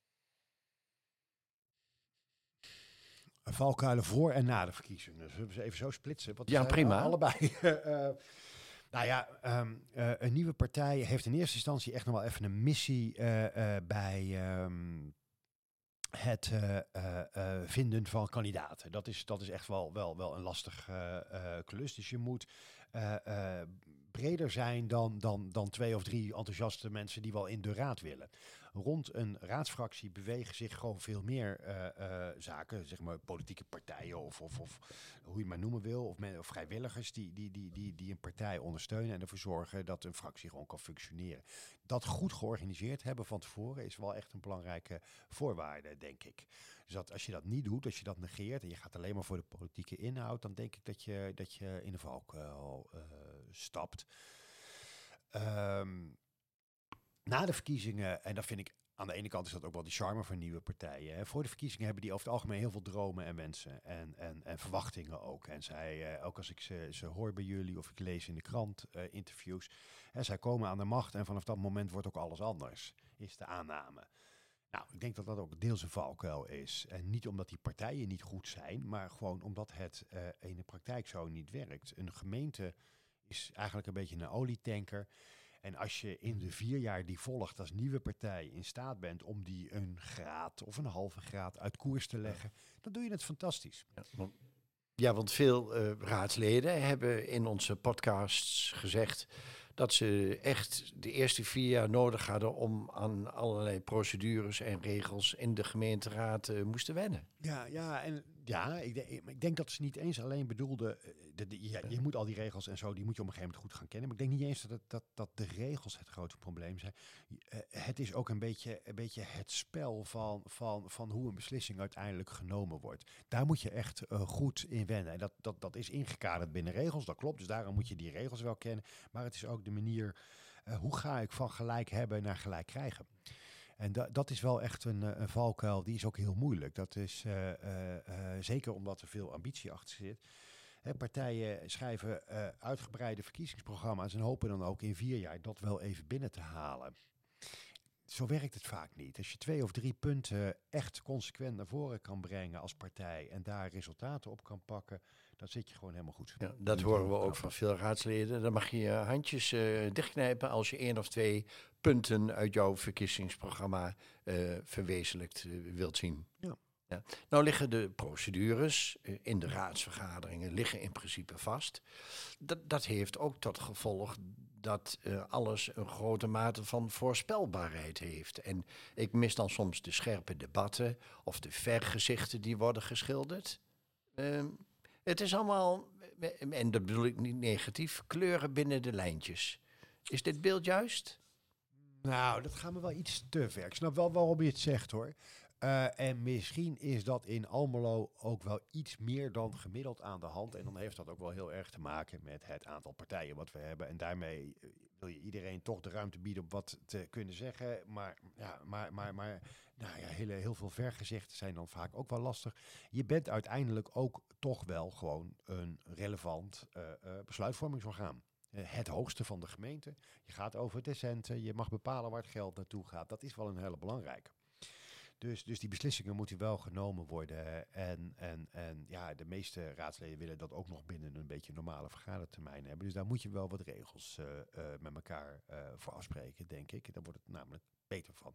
Speaker 2: Valkuilen voor en na de verkiezingen. Dus we ze even zo splitsen. Wat
Speaker 1: ja, prima.
Speaker 2: Allebei. uh, nou ja, um, uh, een nieuwe partij heeft in eerste instantie echt nog wel even een missie uh, uh, bij um, het uh, uh, uh, vinden van kandidaten. Dat is, dat is echt wel, wel, wel een lastig uh, uh, klus. Dus je moet uh, uh, breder zijn dan, dan, dan twee of drie enthousiaste mensen die wel in de raad willen. Rond een raadsfractie bewegen zich gewoon veel meer uh, uh, zaken, zeg maar politieke partijen of, of, of hoe je het maar noemen wil, of, men, of vrijwilligers die, die, die, die, die een partij ondersteunen en ervoor zorgen dat een fractie gewoon kan functioneren. Dat goed georganiseerd hebben van tevoren is wel echt een belangrijke voorwaarde, denk ik. Dus dat als je dat niet doet, als je dat negeert en je gaat alleen maar voor de politieke inhoud, dan denk ik dat je, dat je in de valkuil uh, stapt. Um, Na de verkiezingen, en dat vind ik aan de ene kant is dat ook wel de charme van nieuwe partijen. Hè. Voor de verkiezingen hebben die over het algemeen heel veel dromen en wensen en, en, en verwachtingen ook. En zij, uh, ook als ik ze, ze hoor bij jullie of ik lees in de krant uh, interviews, hè, zij komen aan de macht en vanaf dat moment wordt ook alles anders, is de aanname. Nou, ik denk dat dat ook deels een valkuil is. En niet omdat die partijen niet goed zijn, maar gewoon omdat het uh, in de praktijk zo niet werkt. Een gemeente is eigenlijk een beetje een olietanker. En als je in de vier jaar die volgt als nieuwe partij in staat bent om die een graad of een halve graad uit koers te leggen, dan doe je het fantastisch.
Speaker 1: Ja, want, ja, want veel uh, raadsleden hebben in onze podcasts gezegd dat ze echt de eerste vier jaar nodig hadden om aan allerlei procedures en regels in de gemeenteraad uh, moesten wennen.
Speaker 2: Ja, ja, en Ja, ik, de, ik denk dat ze niet eens alleen bedoelde... uh, de, de, ja, je moet al die regels en zo, die moet je op een gegeven moment goed gaan kennen. Maar ik denk niet eens dat, het, dat, dat de regels het grote probleem zijn. Uh, het is ook een beetje, een beetje het spel van, van, van hoe een beslissing uiteindelijk genomen wordt. Daar moet je echt uh, goed in wennen. En dat, dat, dat is ingekaderd binnen regels, dat klopt. Dus daarom moet je die regels wel kennen. Maar het is ook de manier, uh, hoe ga ik van gelijk hebben naar gelijk krijgen? En da- dat is wel echt een, een valkuil, die is ook heel moeilijk. Dat is uh, uh, uh, zeker omdat er veel ambitie achter zit. Hè, partijen schrijven uh, uitgebreide verkiezingsprogramma's en hopen dan ook in vier jaar dat wel even binnen te halen. Zo werkt het vaak niet. Als je twee of drie punten echt consequent naar voren kan brengen als partij en daar resultaten op kan pakken, dan zit je gewoon helemaal goed.
Speaker 1: Ja, dat horen we ook van veel raadsleden. Dan mag je je handjes uh, dichtknijpen als je één of twee punten uit jouw verkiezingsprogramma uh, verwezenlijkt uh, wilt zien.
Speaker 2: Ja.
Speaker 1: Ja. Nou liggen de procedures uh, in de raadsvergaderingen liggen in principe vast. Dat, dat heeft ook tot gevolg dat uh, alles een grote mate van voorspelbaarheid heeft. En ik mis dan soms de scherpe debatten of de vergezichten die worden geschilderd. Uh, het is allemaal, en dat bedoel ik niet negatief, kleuren binnen de lijntjes. Is dit beeld juist?
Speaker 2: Nou, dat gaat me wel iets te ver. Ik snap wel waarom je het zegt, hoor. Uh, en misschien is dat in Almelo ook wel iets meer dan gemiddeld aan de hand. En dan heeft dat ook wel heel erg te maken met het aantal partijen wat we hebben. En daarmee wil je iedereen toch de ruimte bieden om wat te kunnen zeggen. Maar, ja, maar, maar, maar nou ja, hele, heel veel vergezichten zijn dan vaak ook wel lastig. Je bent uiteindelijk ook toch wel gewoon een relevant uh, uh, besluitvormingsorgaan. Het hoogste van de gemeente. Je gaat over de centen, je mag bepalen waar het geld naartoe gaat. Dat is wel een hele belangrijke. Dus, dus die beslissingen moeten wel genomen worden. En, en, en ja, de meeste raadsleden willen dat ook nog binnen een beetje normale vergadertermijn hebben. Dus daar moet je wel wat regels uh, uh, met elkaar uh, voor afspreken, denk ik. Daar wordt het namelijk beter van.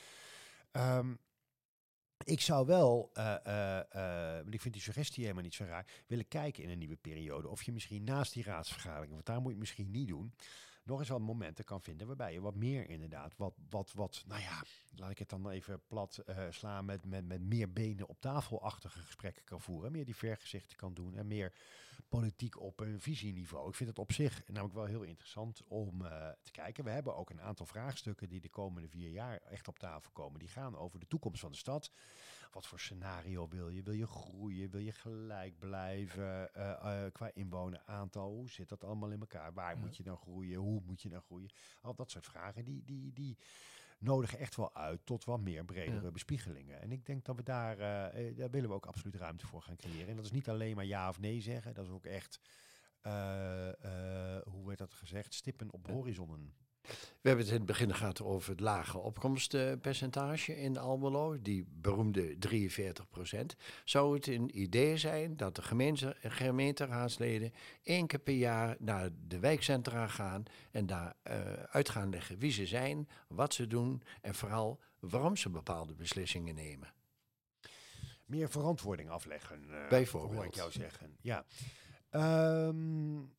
Speaker 2: Um, Ik zou wel, uh, uh, uh, want ik vind die suggestie helemaal niet zo raar, willen kijken in een nieuwe periode. Of je misschien naast die raadsvergaderingen, want daar moet je het misschien niet doen, nog eens wat momenten kan vinden waarbij je wat meer inderdaad, wat, wat, wat nou ja, laat ik het dan even plat uh, slaan, met, met, met meer benen op tafelachtige gesprekken kan voeren. Meer die vergezichten kan doen en meer politiek op een visieniveau. Ik vind het op zich namelijk wel heel interessant om uh, te kijken. We hebben ook een aantal vraagstukken die de komende vier jaar echt op tafel komen. Die gaan over de toekomst van de stad. Wat voor scenario wil je? Wil je groeien? Wil je gelijk blijven uh, uh, qua inwoneraantal? Hoe zit dat allemaal in elkaar? Waar ja. moet je nou groeien? Hoe moet je nou groeien? Al dat soort vragen, die, die, die nodigen echt wel uit tot wat meer bredere ja. bespiegelingen. En ik denk dat we daar, uh, daar willen we ook absoluut ruimte voor gaan creëren. En dat is niet alleen maar ja of nee zeggen. Dat is ook echt, uh, uh, hoe werd dat gezegd, stippen op horizonnen.
Speaker 1: We hebben het in het begin gehad over het lage opkomstpercentage in Almelo, die beroemde drieënveertig procent. Zou het een idee zijn dat de gemeente, gemeenteraadsleden één keer per jaar naar de wijkcentra gaan en daar uh, uit gaan leggen wie ze zijn, wat ze doen en vooral waarom ze bepaalde beslissingen nemen?
Speaker 2: Meer verantwoording afleggen, uh,
Speaker 1: bijvoorbeeld.
Speaker 2: Hoor ik jou zeggen. Ja. Um,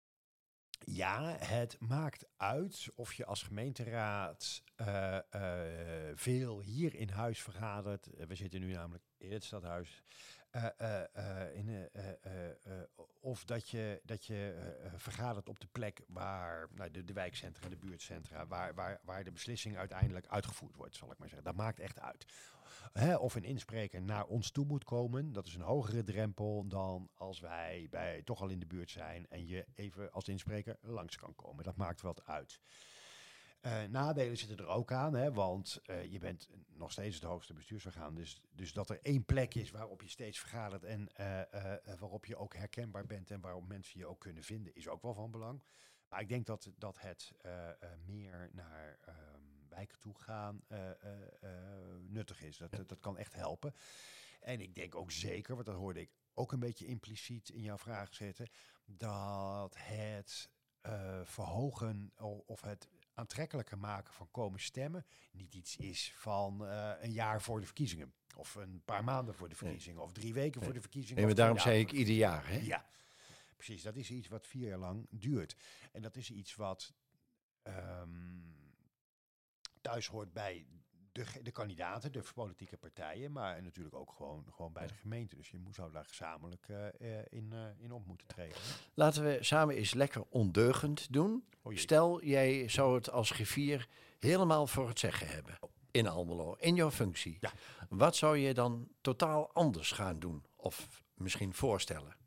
Speaker 2: Ja, het maakt uit of je als gemeenteraad uh, uh, veel hier in huis vergadert. We zitten nu namelijk in het stadhuis. Uh, uh, uh, in, uh, uh, uh, of dat je, dat je uh, vergadert op de plek waar nou, de, de wijkcentra, de buurtcentra, waar, waar, waar de beslissing uiteindelijk uitgevoerd wordt, zal ik maar zeggen. Dat maakt echt uit. Hè, of een inspreker naar ons toe moet komen, dat is een hogere drempel dan als wij bij, toch al in de buurt zijn en je even als inspreker langs kan komen. Dat maakt wat uit. Uh, nadelen zitten er ook aan, hè, want uh, je bent nog steeds het hoogste bestuursorgaan. Dus, dus dat er één plek is waarop je steeds vergadert en uh, uh, waarop je ook herkenbaar bent en waarop mensen je ook kunnen vinden, is ook wel van belang. Maar ik denk dat, dat het uh, uh, meer naar uh, wijken toe gaan uh, uh, uh, nuttig is. Dat, dat, dat kan echt helpen. En ik denk ook zeker, want dat hoorde ik ook een beetje impliciet in jouw vraag zetten, dat het uh, verhogen of het aantrekkelijker maken van komen stemmen niet iets is van uh, een jaar voor de verkiezingen. Of een paar maanden voor de verkiezingen. Nee. Of drie weken nee. voor de verkiezingen.
Speaker 1: Nee, maar daarom zei ik ieder jaar, hè?
Speaker 2: Ja, precies. Dat is iets wat vier jaar lang duurt. En dat is iets wat um, thuis hoort bij de, de kandidaten, de politieke partijen, maar natuurlijk ook gewoon, gewoon bij
Speaker 1: Ja.
Speaker 2: de gemeente. Dus je moet, zou daar gezamenlijk uh, uh, in, uh, in op moeten treden.
Speaker 1: Laten we samen eens lekker ondeugend doen.
Speaker 2: Oh jee.
Speaker 1: Stel, jij zou het als griffier helemaal voor het zeggen hebben in Almelo, in jouw functie.
Speaker 2: Ja.
Speaker 1: Wat zou je dan totaal anders gaan doen of misschien voorstellen?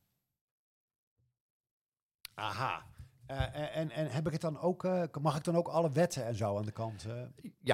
Speaker 2: Aha. Uh, en, en heb ik het dan ook, uh, mag ik dan ook alle wetten en zo aan de kant? Uh?
Speaker 1: Ja.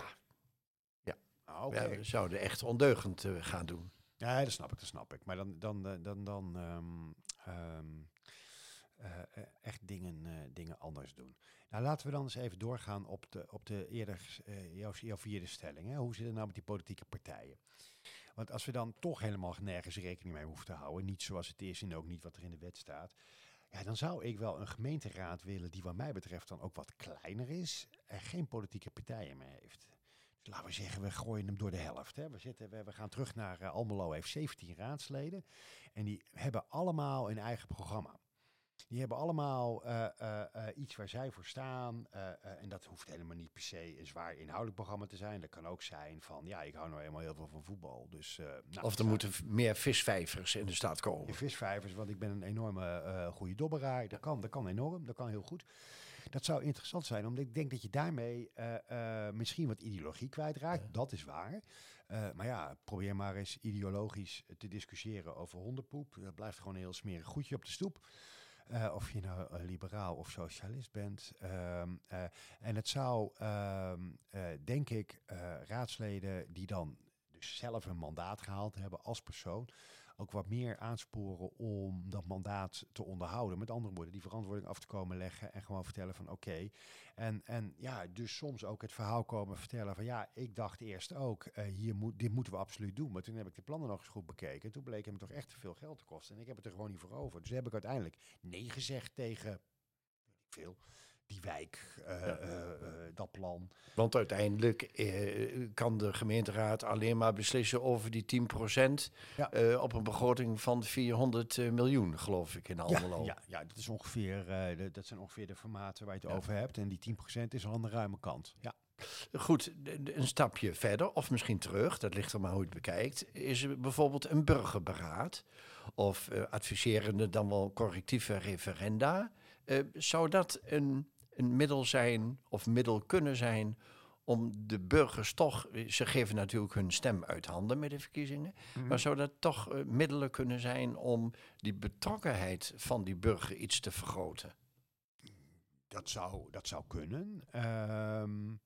Speaker 2: Ah, okay.
Speaker 1: Ja, we zouden echt ondeugend uh, gaan doen.
Speaker 2: Ja, dat snap ik, dat snap ik. Maar dan, dan, dan, dan, dan um, um, uh, echt dingen, uh, dingen anders doen. Nou, laten we dan eens even doorgaan op de, op de eerder, uh, jouw, jouw vierde stelling. Hè? Hoe zit het nou met die politieke partijen? Want als we dan toch helemaal nergens rekening mee hoeven te houden, niet zoals het is en ook niet wat er in de wet staat, ja, dan zou ik wel een gemeenteraad willen die wat mij betreft dan ook wat kleiner is en geen politieke partijen meer heeft. Dus laten we zeggen, we gooien hem door de helft. Hè. We, zitten, we, we gaan terug naar uh, Almelo, heeft zeventien raadsleden en die hebben allemaal een eigen programma. Die hebben allemaal uh, uh, uh, iets waar zij voor staan. Uh, uh, en dat hoeft helemaal niet per se een zwaar inhoudelijk programma te zijn. Dat kan ook zijn van, ja, ik hou nou helemaal heel veel van voetbal. Dus, uh, nou,
Speaker 1: of er moeten meer visvijvers in de stad komen.
Speaker 2: De visvijvers, want ik ben een enorme uh, goede dobberaar. Dat kan, dat kan enorm, dat kan heel goed. Dat zou interessant zijn, omdat ik denk dat je daarmee uh, uh, misschien wat ideologie kwijtraakt. Ja. Dat is waar. Uh, maar ja, probeer maar eens ideologisch te discussiëren over hondenpoep. Dat blijft gewoon een heel smerig goedje op de stoep. Uh, of je nou uh, liberaal of socialist bent. Um, uh, en het zou, um, uh, denk ik, uh, raadsleden die dan dus zelf een mandaat gehaald hebben als persoon, ook wat meer aansporen om dat mandaat te onderhouden. Met andere woorden, die verantwoording af te komen leggen en gewoon vertellen van oké. Okay. En, en ja, dus soms ook het verhaal komen vertellen van ja, ik dacht eerst ook, uh, hier moet, dit moeten we absoluut doen. Maar toen heb ik de plannen nog eens goed bekeken. Toen bleek hem toch echt te veel geld te kosten. En ik heb het er gewoon niet voor over. Dus heb ik uiteindelijk nee gezegd tegen, weet ik veel, die wijk, uh, ja. uh, uh, dat plan.
Speaker 1: Want uiteindelijk uh, kan de gemeenteraad alleen maar beslissen over die tien procent ja. uh, op een begroting van vierhonderd miljoen, geloof ik, in Almelo.
Speaker 2: Ja, ja, ja, dat is ongeveer, uh, de, dat zijn ongeveer de formaten waar je het ja. over hebt. En die tien procent is al aan de ruime kant. Ja.
Speaker 1: Goed, een stapje verder, of misschien terug, dat ligt er maar hoe je het bekijkt, is er bijvoorbeeld een burgerberaad of uh, adviserende dan wel correctieve referenda. Uh, zou dat een een middel zijn of middel kunnen zijn om de burgers toch, ze geven natuurlijk hun stem uit handen met de verkiezingen, mm-hmm. maar zou dat toch uh, middelen kunnen zijn om die betrokkenheid van die burger iets te vergroten?
Speaker 2: Dat zou, dat zou kunnen. Um,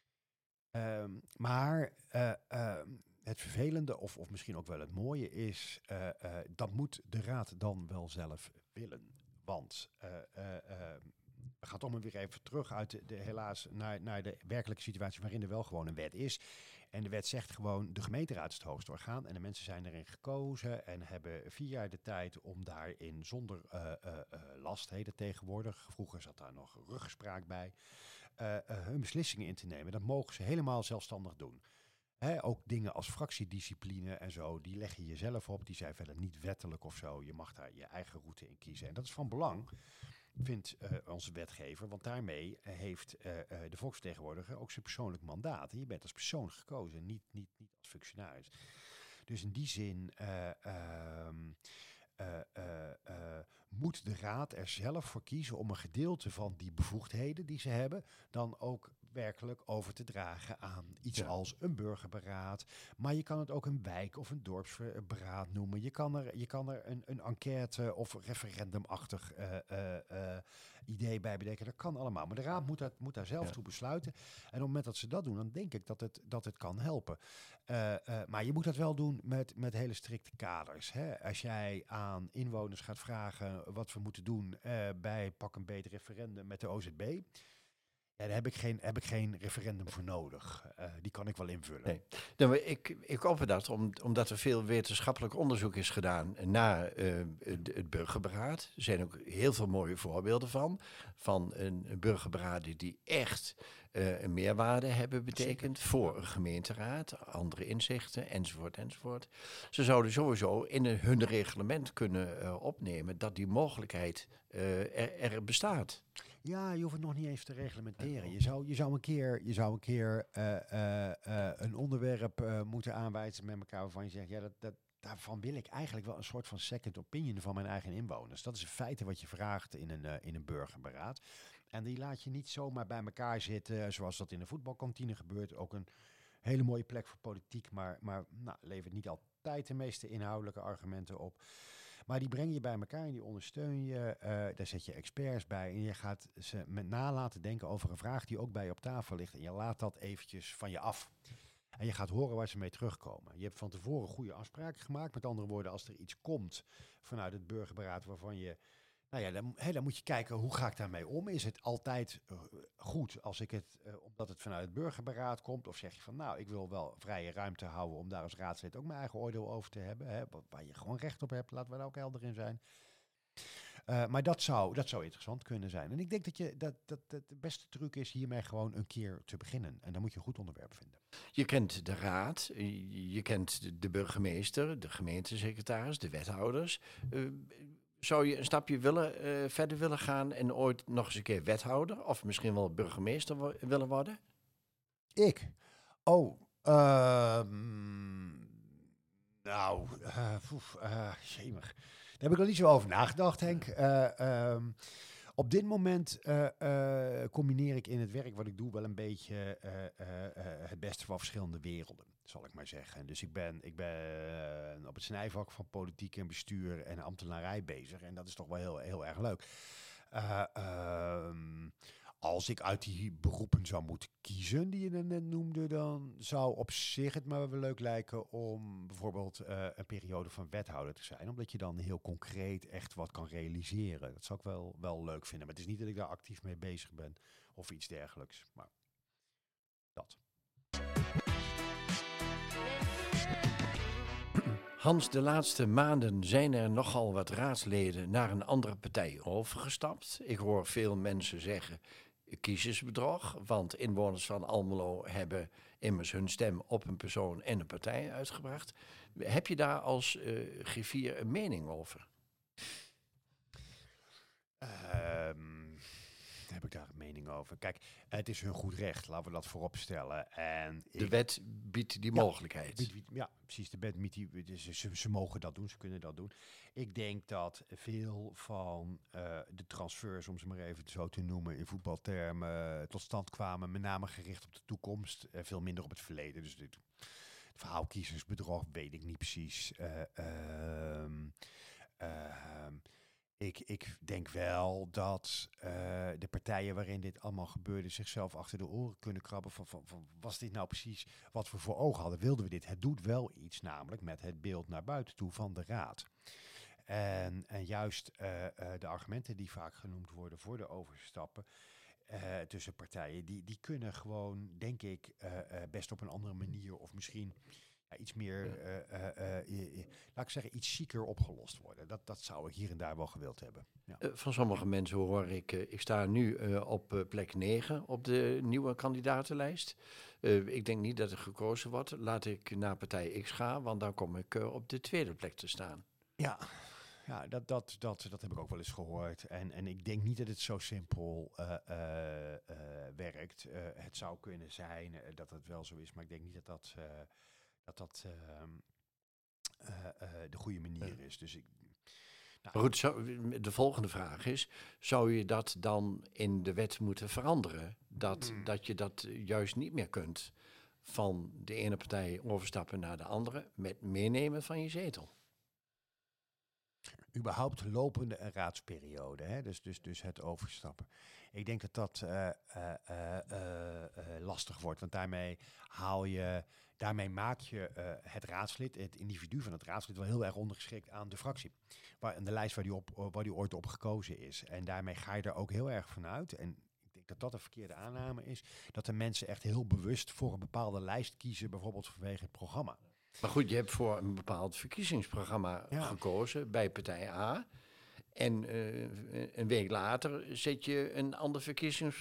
Speaker 2: um, maar uh, uh, het vervelende, of, of misschien ook wel het mooie is, uh, uh, dat moet de raad dan wel zelf willen. Want uh, uh, uh, we gaan toch maar weer even terug uit de, de helaas naar, naar de werkelijke situatie waarin er wel gewoon een wet is. En de wet zegt gewoon, de gemeenteraad is het hoogste orgaan en de mensen zijn erin gekozen en hebben vier jaar de tijd om daarin zonder uh, uh, uh, last, heden tegenwoordig, vroeger zat daar nog ruggespraak bij, uh, uh, hun beslissingen in te nemen. Dat mogen ze helemaal zelfstandig doen. Hè, ook dingen als fractiediscipline en zo, die leg je jezelf op, die zijn verder niet wettelijk of zo. Je mag daar je eigen route in kiezen en dat is van belang, vindt uh, onze wetgever, want daarmee uh, heeft uh, uh, de volksvertegenwoordiger ook zijn persoonlijk mandaat. En je bent als persoon gekozen, niet, niet, niet als functionaris. Dus in die zin uh, uh, uh, uh, uh, moet de raad er zelf voor kiezen om een gedeelte van die bevoegdheden die ze hebben, dan ook werkelijk over te dragen aan iets ja. als een burgerberaad. Maar je kan het ook een wijk- of een dorpsberaad noemen. Je kan er, je kan er een, een enquête of referendumachtig uh, uh, uh, idee bij bedenken. Dat kan allemaal. Maar de raad moet, dat, moet daar zelf ja. toe besluiten. En op het moment dat ze dat doen, dan denk ik dat het, dat het kan helpen. Uh, uh, maar je moet dat wel doen met, met hele strikte kaders. Hè? Als jij aan inwoners gaat vragen wat we moeten doen uh, bij pak een beter referendum met de O Z B. Ja, daar heb ik geen, heb ik geen referendum voor nodig. Uh, die kan ik wel invullen.
Speaker 1: Nee. Nou, ik, ik offer dat om, omdat er veel wetenschappelijk onderzoek is gedaan naar uh, het, het burgerberaad. Er zijn ook heel veel mooie voorbeelden van. Van een, een burgerberaad die echt uh, een meerwaarde hebben betekend Zeker. Voor een gemeenteraad. Andere inzichten, enzovoort, enzovoort. Ze zouden sowieso in hun reglement kunnen uh, opnemen dat die mogelijkheid uh, er, er bestaat.
Speaker 2: Ja, je hoeft het nog niet eens te reglementeren. Je zou, je zou een keer, je zou een, keer uh, uh, uh, een onderwerp uh, moeten aanwijzen met elkaar waarvan je zegt, ja, dat, dat, daarvan wil ik eigenlijk wel een soort van second opinion van mijn eigen inwoners. Dat is in feite wat je vraagt in een, uh, in een burgerberaad. En die laat je niet zomaar bij elkaar zitten, zoals dat in de voetbalkantine gebeurt. Ook een hele mooie plek voor politiek, maar, maar nou, levert niet altijd de meeste inhoudelijke argumenten op. Maar die breng je bij elkaar en die ondersteun je. Uh, daar zet je experts bij. En je gaat ze met na laten denken over een vraag die ook bij je op tafel ligt. En je laat dat eventjes van je af. En je gaat horen waar ze mee terugkomen. Je hebt van tevoren goede afspraken gemaakt. Met andere woorden, als er iets komt vanuit het burgerberaad waarvan je... Nou ja, dan, hey, dan moet je kijken, hoe ga ik daarmee om? Is het altijd uh, goed als ik het, uh, omdat het vanuit het burgerberaad komt? Of zeg je van, nou, ik wil wel vrije ruimte houden om daar als raadslid ook mijn eigen oordeel over te hebben. Hè, waar je gewoon recht op hebt, laten we daar ook helder in zijn. Uh, maar dat zou, dat zou interessant kunnen zijn. En ik denk dat, je, dat, dat, dat de beste truc is hiermee gewoon een keer te beginnen. En dan moet je een goed onderwerp vinden.
Speaker 1: Je kent de raad, je kent de burgemeester, de gemeentesecretaris, de wethouders. Uh, Zou je een stapje willen, uh, verder willen gaan en ooit nog eens een keer wethouder of misschien wel burgemeester wo- willen worden?
Speaker 2: Ik? Oh, uh, nou, uh, poef, uh, jemig. Daar heb ik nog niet zo over nagedacht, Henk. Uh, um, op dit moment uh, uh, combineer ik in het werk wat ik doe wel een beetje uh, uh, uh, het beste van verschillende werelden, zal ik maar zeggen. Dus ik ben, ik ben op het snijvak van politiek en bestuur en ambtenarij bezig. En dat is toch wel heel, heel erg leuk. Uh, um, als ik uit die beroepen zou moeten kiezen, die je net noemde, dan zou op zich het me wel leuk lijken om bijvoorbeeld uh, een periode van wethouder te zijn. Omdat je dan heel concreet echt wat kan realiseren. Dat zou ik wel, wel leuk vinden. Maar het is niet dat ik daar actief mee bezig ben of iets dergelijks. Maar dat.
Speaker 1: Hans, de laatste maanden zijn er nogal wat raadsleden naar een andere partij overgestapt. Ik hoor veel mensen zeggen kiezersbedrog, want inwoners van Almelo hebben immers hun stem op een persoon en een partij uitgebracht. Heb je daar als uh, griffier een mening over?
Speaker 2: Um, heb ik daar een mening over? Kijk, het is hun goed recht, laten we dat voorop stellen. En ik,
Speaker 1: de wet biedt die
Speaker 2: ja,
Speaker 1: mogelijkheid.
Speaker 2: Biedt, biedt, ja, precies. De wet biedt die, ze, ze, ze mogen dat doen, ze kunnen dat doen. Ik denk dat veel van uh, de transfers, om ze maar even zo te noemen, in voetbaltermen, uh, tot stand kwamen, met name gericht op de toekomst, uh, veel minder op het verleden. Dus dit, het verhaal kiezersbedrog weet ik niet precies. Uh, uh, uh, Ik, ik denk wel dat uh, de partijen waarin dit allemaal gebeurde zichzelf achter de oren kunnen krabben van, van, van was dit nou precies wat we voor ogen hadden? Wilden we dit? Het doet wel iets namelijk met het beeld naar buiten toe van de raad. En, en juist uh, uh, de argumenten die vaak genoemd worden voor de overstappen uh, tussen partijen, die, die kunnen gewoon, denk ik, uh, uh, best op een andere manier of misschien... Ja, iets meer, uh, uh, uh, uh, laat ik zeggen, iets zieker opgelost worden. Dat, dat zou ik hier en daar wel gewild hebben. Ja.
Speaker 1: Uh, van sommige mensen hoor ik, uh, ik sta nu uh, op uh, plek negen op de nieuwe kandidatenlijst. Uh, ik denk niet dat er gekozen wordt. Laat ik naar partij X gaan, want dan kom ik uh, op de tweede plek te staan.
Speaker 2: Ja, ja dat, dat, dat, dat heb ik ook wel eens gehoord. En, en ik denk niet dat het zo simpel uh, uh, uh, werkt. Uh, het zou kunnen zijn uh, dat het wel zo is, maar ik denk niet dat dat... Uh, dat dat uh, uh, uh, de goede manier is. Dus ik,
Speaker 1: nou, maar goed, zou, de volgende vraag is, zou je dat dan in de wet moeten veranderen? Dat, mm. dat je dat juist niet meer kunt van de ene partij overstappen naar de andere met meenemen van je zetel?
Speaker 2: Überhaupt lopende raadsperiode, hè? Dus, dus, dus het overstappen. Ik denk dat dat uh, uh, uh, uh, uh, lastig wordt, want daarmee haal je... Daarmee maak je uh, het raadslid, het individu van het raadslid, wel heel erg ondergeschikt aan de fractie. Waar, en de lijst waar die, op, waar die ooit op gekozen is. En daarmee ga je er ook heel erg vanuit. En ik denk dat dat een verkeerde aanname is. Dat de mensen echt heel bewust voor een bepaalde lijst kiezen, bijvoorbeeld vanwege het programma.
Speaker 1: Maar goed, je hebt voor een bepaald verkiezingsprogramma ja. gekozen bij partij A. En uh, een week later zet je een ander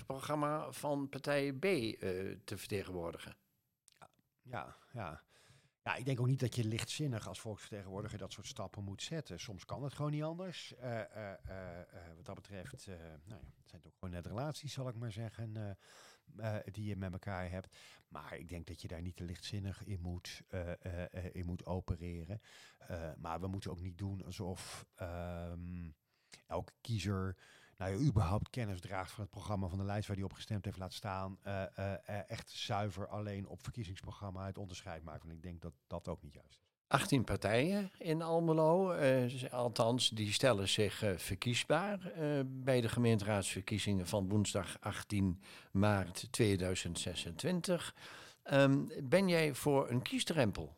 Speaker 1: verkiezingsprogramma van partij B uh, te vertegenwoordigen.
Speaker 2: Ja, ja. Ja, ik denk ook niet dat je lichtzinnig als volksvertegenwoordiger dat soort stappen moet zetten. Soms kan het gewoon niet anders. Uh, uh, uh, uh, wat dat betreft, uh, nou ja, het zijn toch gewoon net relaties, zal ik maar zeggen, uh, uh, die je met elkaar hebt. Maar ik denk dat je daar niet te lichtzinnig in moet, uh, uh, uh, in moet opereren. Uh, maar we moeten ook niet doen alsof um, elke kiezer nou ja, überhaupt kennis draagt van het programma van de lijst waar hij op gestemd heeft, laat staan. Uh, uh, uh, echt zuiver alleen op verkiezingsprogramma het onderscheid maken. Want ik denk dat dat ook niet juist is.
Speaker 1: achttien partijen in Almelo, uh, althans die stellen zich uh, verkiesbaar uh, bij de gemeenteraadsverkiezingen van woensdag achttien maart tweeduizend zesentwintig. Um, ben jij voor een kiesdrempel?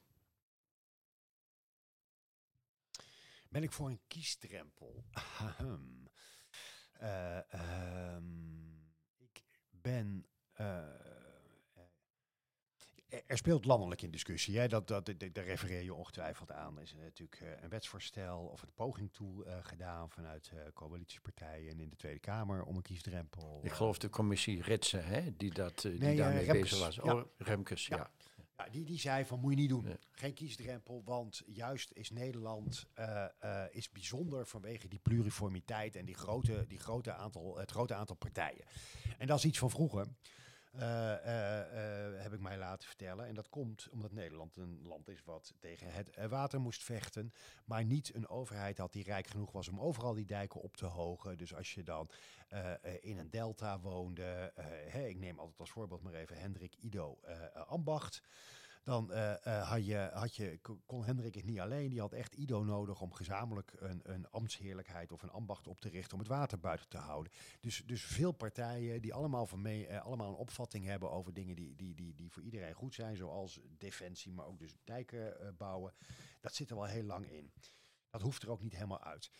Speaker 2: Ben ik voor een kiesdrempel? Uh, um, ik ben... Uh, er speelt landelijk in discussie. Hè? Dat, dat, daar refereer je ongetwijfeld aan. Er is natuurlijk uh, een wetsvoorstel of een poging toe uh, gedaan vanuit uh, coalitiepartijen in de Tweede Kamer om een kiesdrempel.
Speaker 1: Ik geloof de commissie Ritsen, hè, die, dat, uh, die
Speaker 2: nee,
Speaker 1: daarmee
Speaker 2: uh, Remkes,
Speaker 1: bezig was.
Speaker 2: Ja.
Speaker 1: Oh, Remkes, ja. ja.
Speaker 2: Ja, die, die zei van moet je niet doen.
Speaker 1: Nee.
Speaker 2: Geen kiesdrempel, want juist is Nederland uh, uh, is bijzonder vanwege die pluriformiteit en die grote, die grote aantal, het grote aantal partijen. En dat is iets van vroeger. Uh, uh, uh, heb ik mij laten vertellen. En dat komt omdat Nederland een land is wat tegen het water moest vechten, maar niet een overheid had die rijk genoeg was om overal die dijken op te hogen. Dus als je dan uh, uh, in een delta woonde, uh, hey, ik neem altijd als voorbeeld maar even Hendrik Ido uh, uh, Ambacht, dan uh, uh, had je, had je, kon Hendrik het niet alleen. Die had echt Ido nodig om gezamenlijk een, een ambtsheerlijkheid of een ambacht op te richten om het water buiten te houden. Dus, dus veel partijen die allemaal, van mee, uh, allemaal een opvatting hebben over dingen die, die, die, die voor iedereen goed zijn, zoals defensie, maar ook dus dijken uh, bouwen. Dat zit er wel heel lang in. Dat hoeft er ook niet helemaal uit.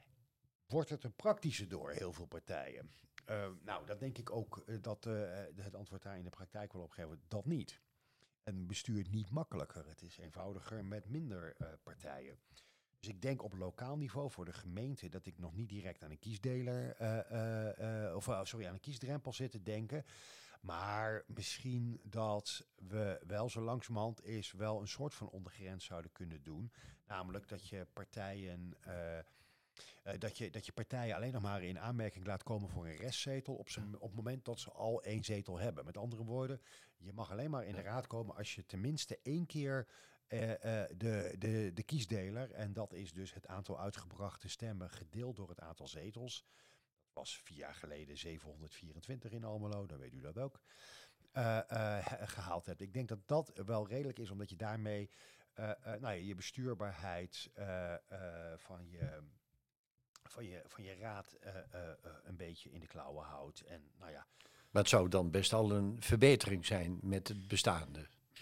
Speaker 2: Wordt het een praktische door heel veel partijen? Uh, nou, dat denk ik ook uh, dat uh, het antwoord daar in de praktijk wel op geven. Dat niet. En bestuurt niet makkelijker. Het is eenvoudiger met minder uh, partijen. Dus ik denk op lokaal niveau voor de gemeente dat ik nog niet direct aan een kiesdeler uh, uh, uh, of uh, sorry, aan een kiesdrempel zit te denken. Maar misschien dat we wel zo langzamerhand is wel een soort van ondergrens zouden kunnen doen. Namelijk dat je partijen uh, Uh, dat, je, dat je partijen alleen nog maar in aanmerking laat komen voor een restzetel op, z'n, op het moment dat ze al één zetel hebben. Met andere woorden, je mag alleen maar in de raad komen als je tenminste één keer uh, uh, de, de, de kiesdeler, en dat is dus het aantal uitgebrachte stemmen gedeeld door het aantal zetels. Dat was vier jaar geleden zevenhonderdvierentwintig in Almelo, dan weet u dat ook, uh, uh, gehaald hebt. Ik denk dat dat wel redelijk is, omdat je daarmee uh, uh, nou ja, je bestuurbaarheid uh, uh, van je... Van je, van je raad uh, uh, uh, een beetje in de klauwen houdt. En, nou ja.
Speaker 1: Maar het zou dan best al een verbetering zijn met het bestaande.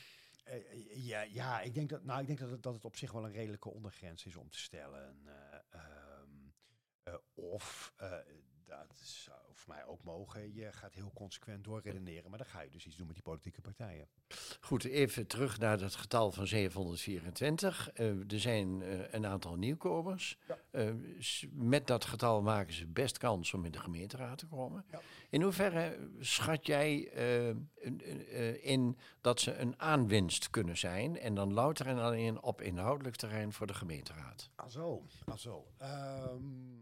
Speaker 2: Uh, ja, ja, ik denk dat, nou, ik denk dat het, dat het op zich wel een redelijke ondergrens is om te stellen. Uh, um, uh, of, uh, dat zou voor mij ook mogen, je gaat heel consequent doorredeneren. Maar dan ga je dus iets doen met die politieke partijen.
Speaker 1: Goed, even terug naar het getal van zevenhonderdvierentwintig. Uh, er zijn uh, een aantal nieuwkomers. Ja. Uh, met dat getal maken ze best kans om in de gemeenteraad te komen. Ja. In hoeverre schat jij uh, uh, uh, in dat ze een aanwinst kunnen zijn en dan louter en alleen op inhoudelijk terrein voor de gemeenteraad?
Speaker 2: Ah zo, ah zo. Um...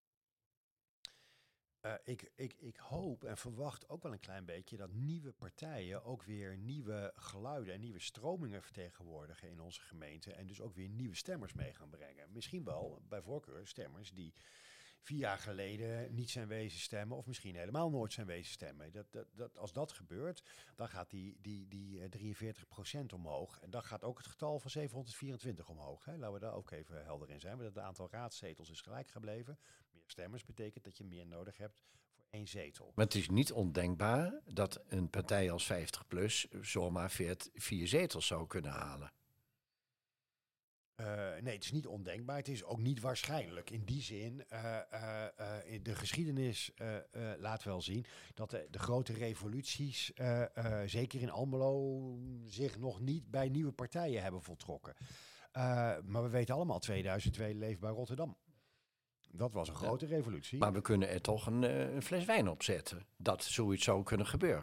Speaker 2: Uh, ik, ik, ik hoop en verwacht ook wel een klein beetje dat nieuwe partijen ook weer nieuwe geluiden en nieuwe stromingen vertegenwoordigen in onze gemeente. En dus ook weer nieuwe stemmers mee gaan brengen. Misschien wel bij voorkeur stemmers die vier jaar geleden niet zijn wezen stemmen of misschien helemaal nooit zijn wezen stemmen. Dat, dat, dat, als dat gebeurt, dan gaat die, die, die drieënveertig procent omhoog. En dan gaat ook het getal van zevenhonderdvierentwintig omhoog. Hè. Laten we daar ook even helder in zijn. Maar dat het aantal raadzetels is gelijk gebleven. Meer stemmers betekent dat je meer nodig hebt voor één zetel.
Speaker 1: Maar het is niet ondenkbaar dat een partij als vijftig plus zomaar vier zetels zou kunnen halen.
Speaker 2: Uh, nee, het is niet ondenkbaar. Het is ook niet waarschijnlijk. In die zin, uh, uh, uh, de geschiedenis uh, uh, laat wel zien dat de, de grote revoluties, uh, uh, zeker in Almelo, zich nog niet bij nieuwe partijen hebben voltrokken. Uh, maar we weten allemaal, tweeduizend twee leefbaar Rotterdam. Dat was een grote ja. revolutie.
Speaker 1: Maar we kunnen er toch een, uh, een fles wijn op zetten. Dat zoiets zou kunnen gebeuren.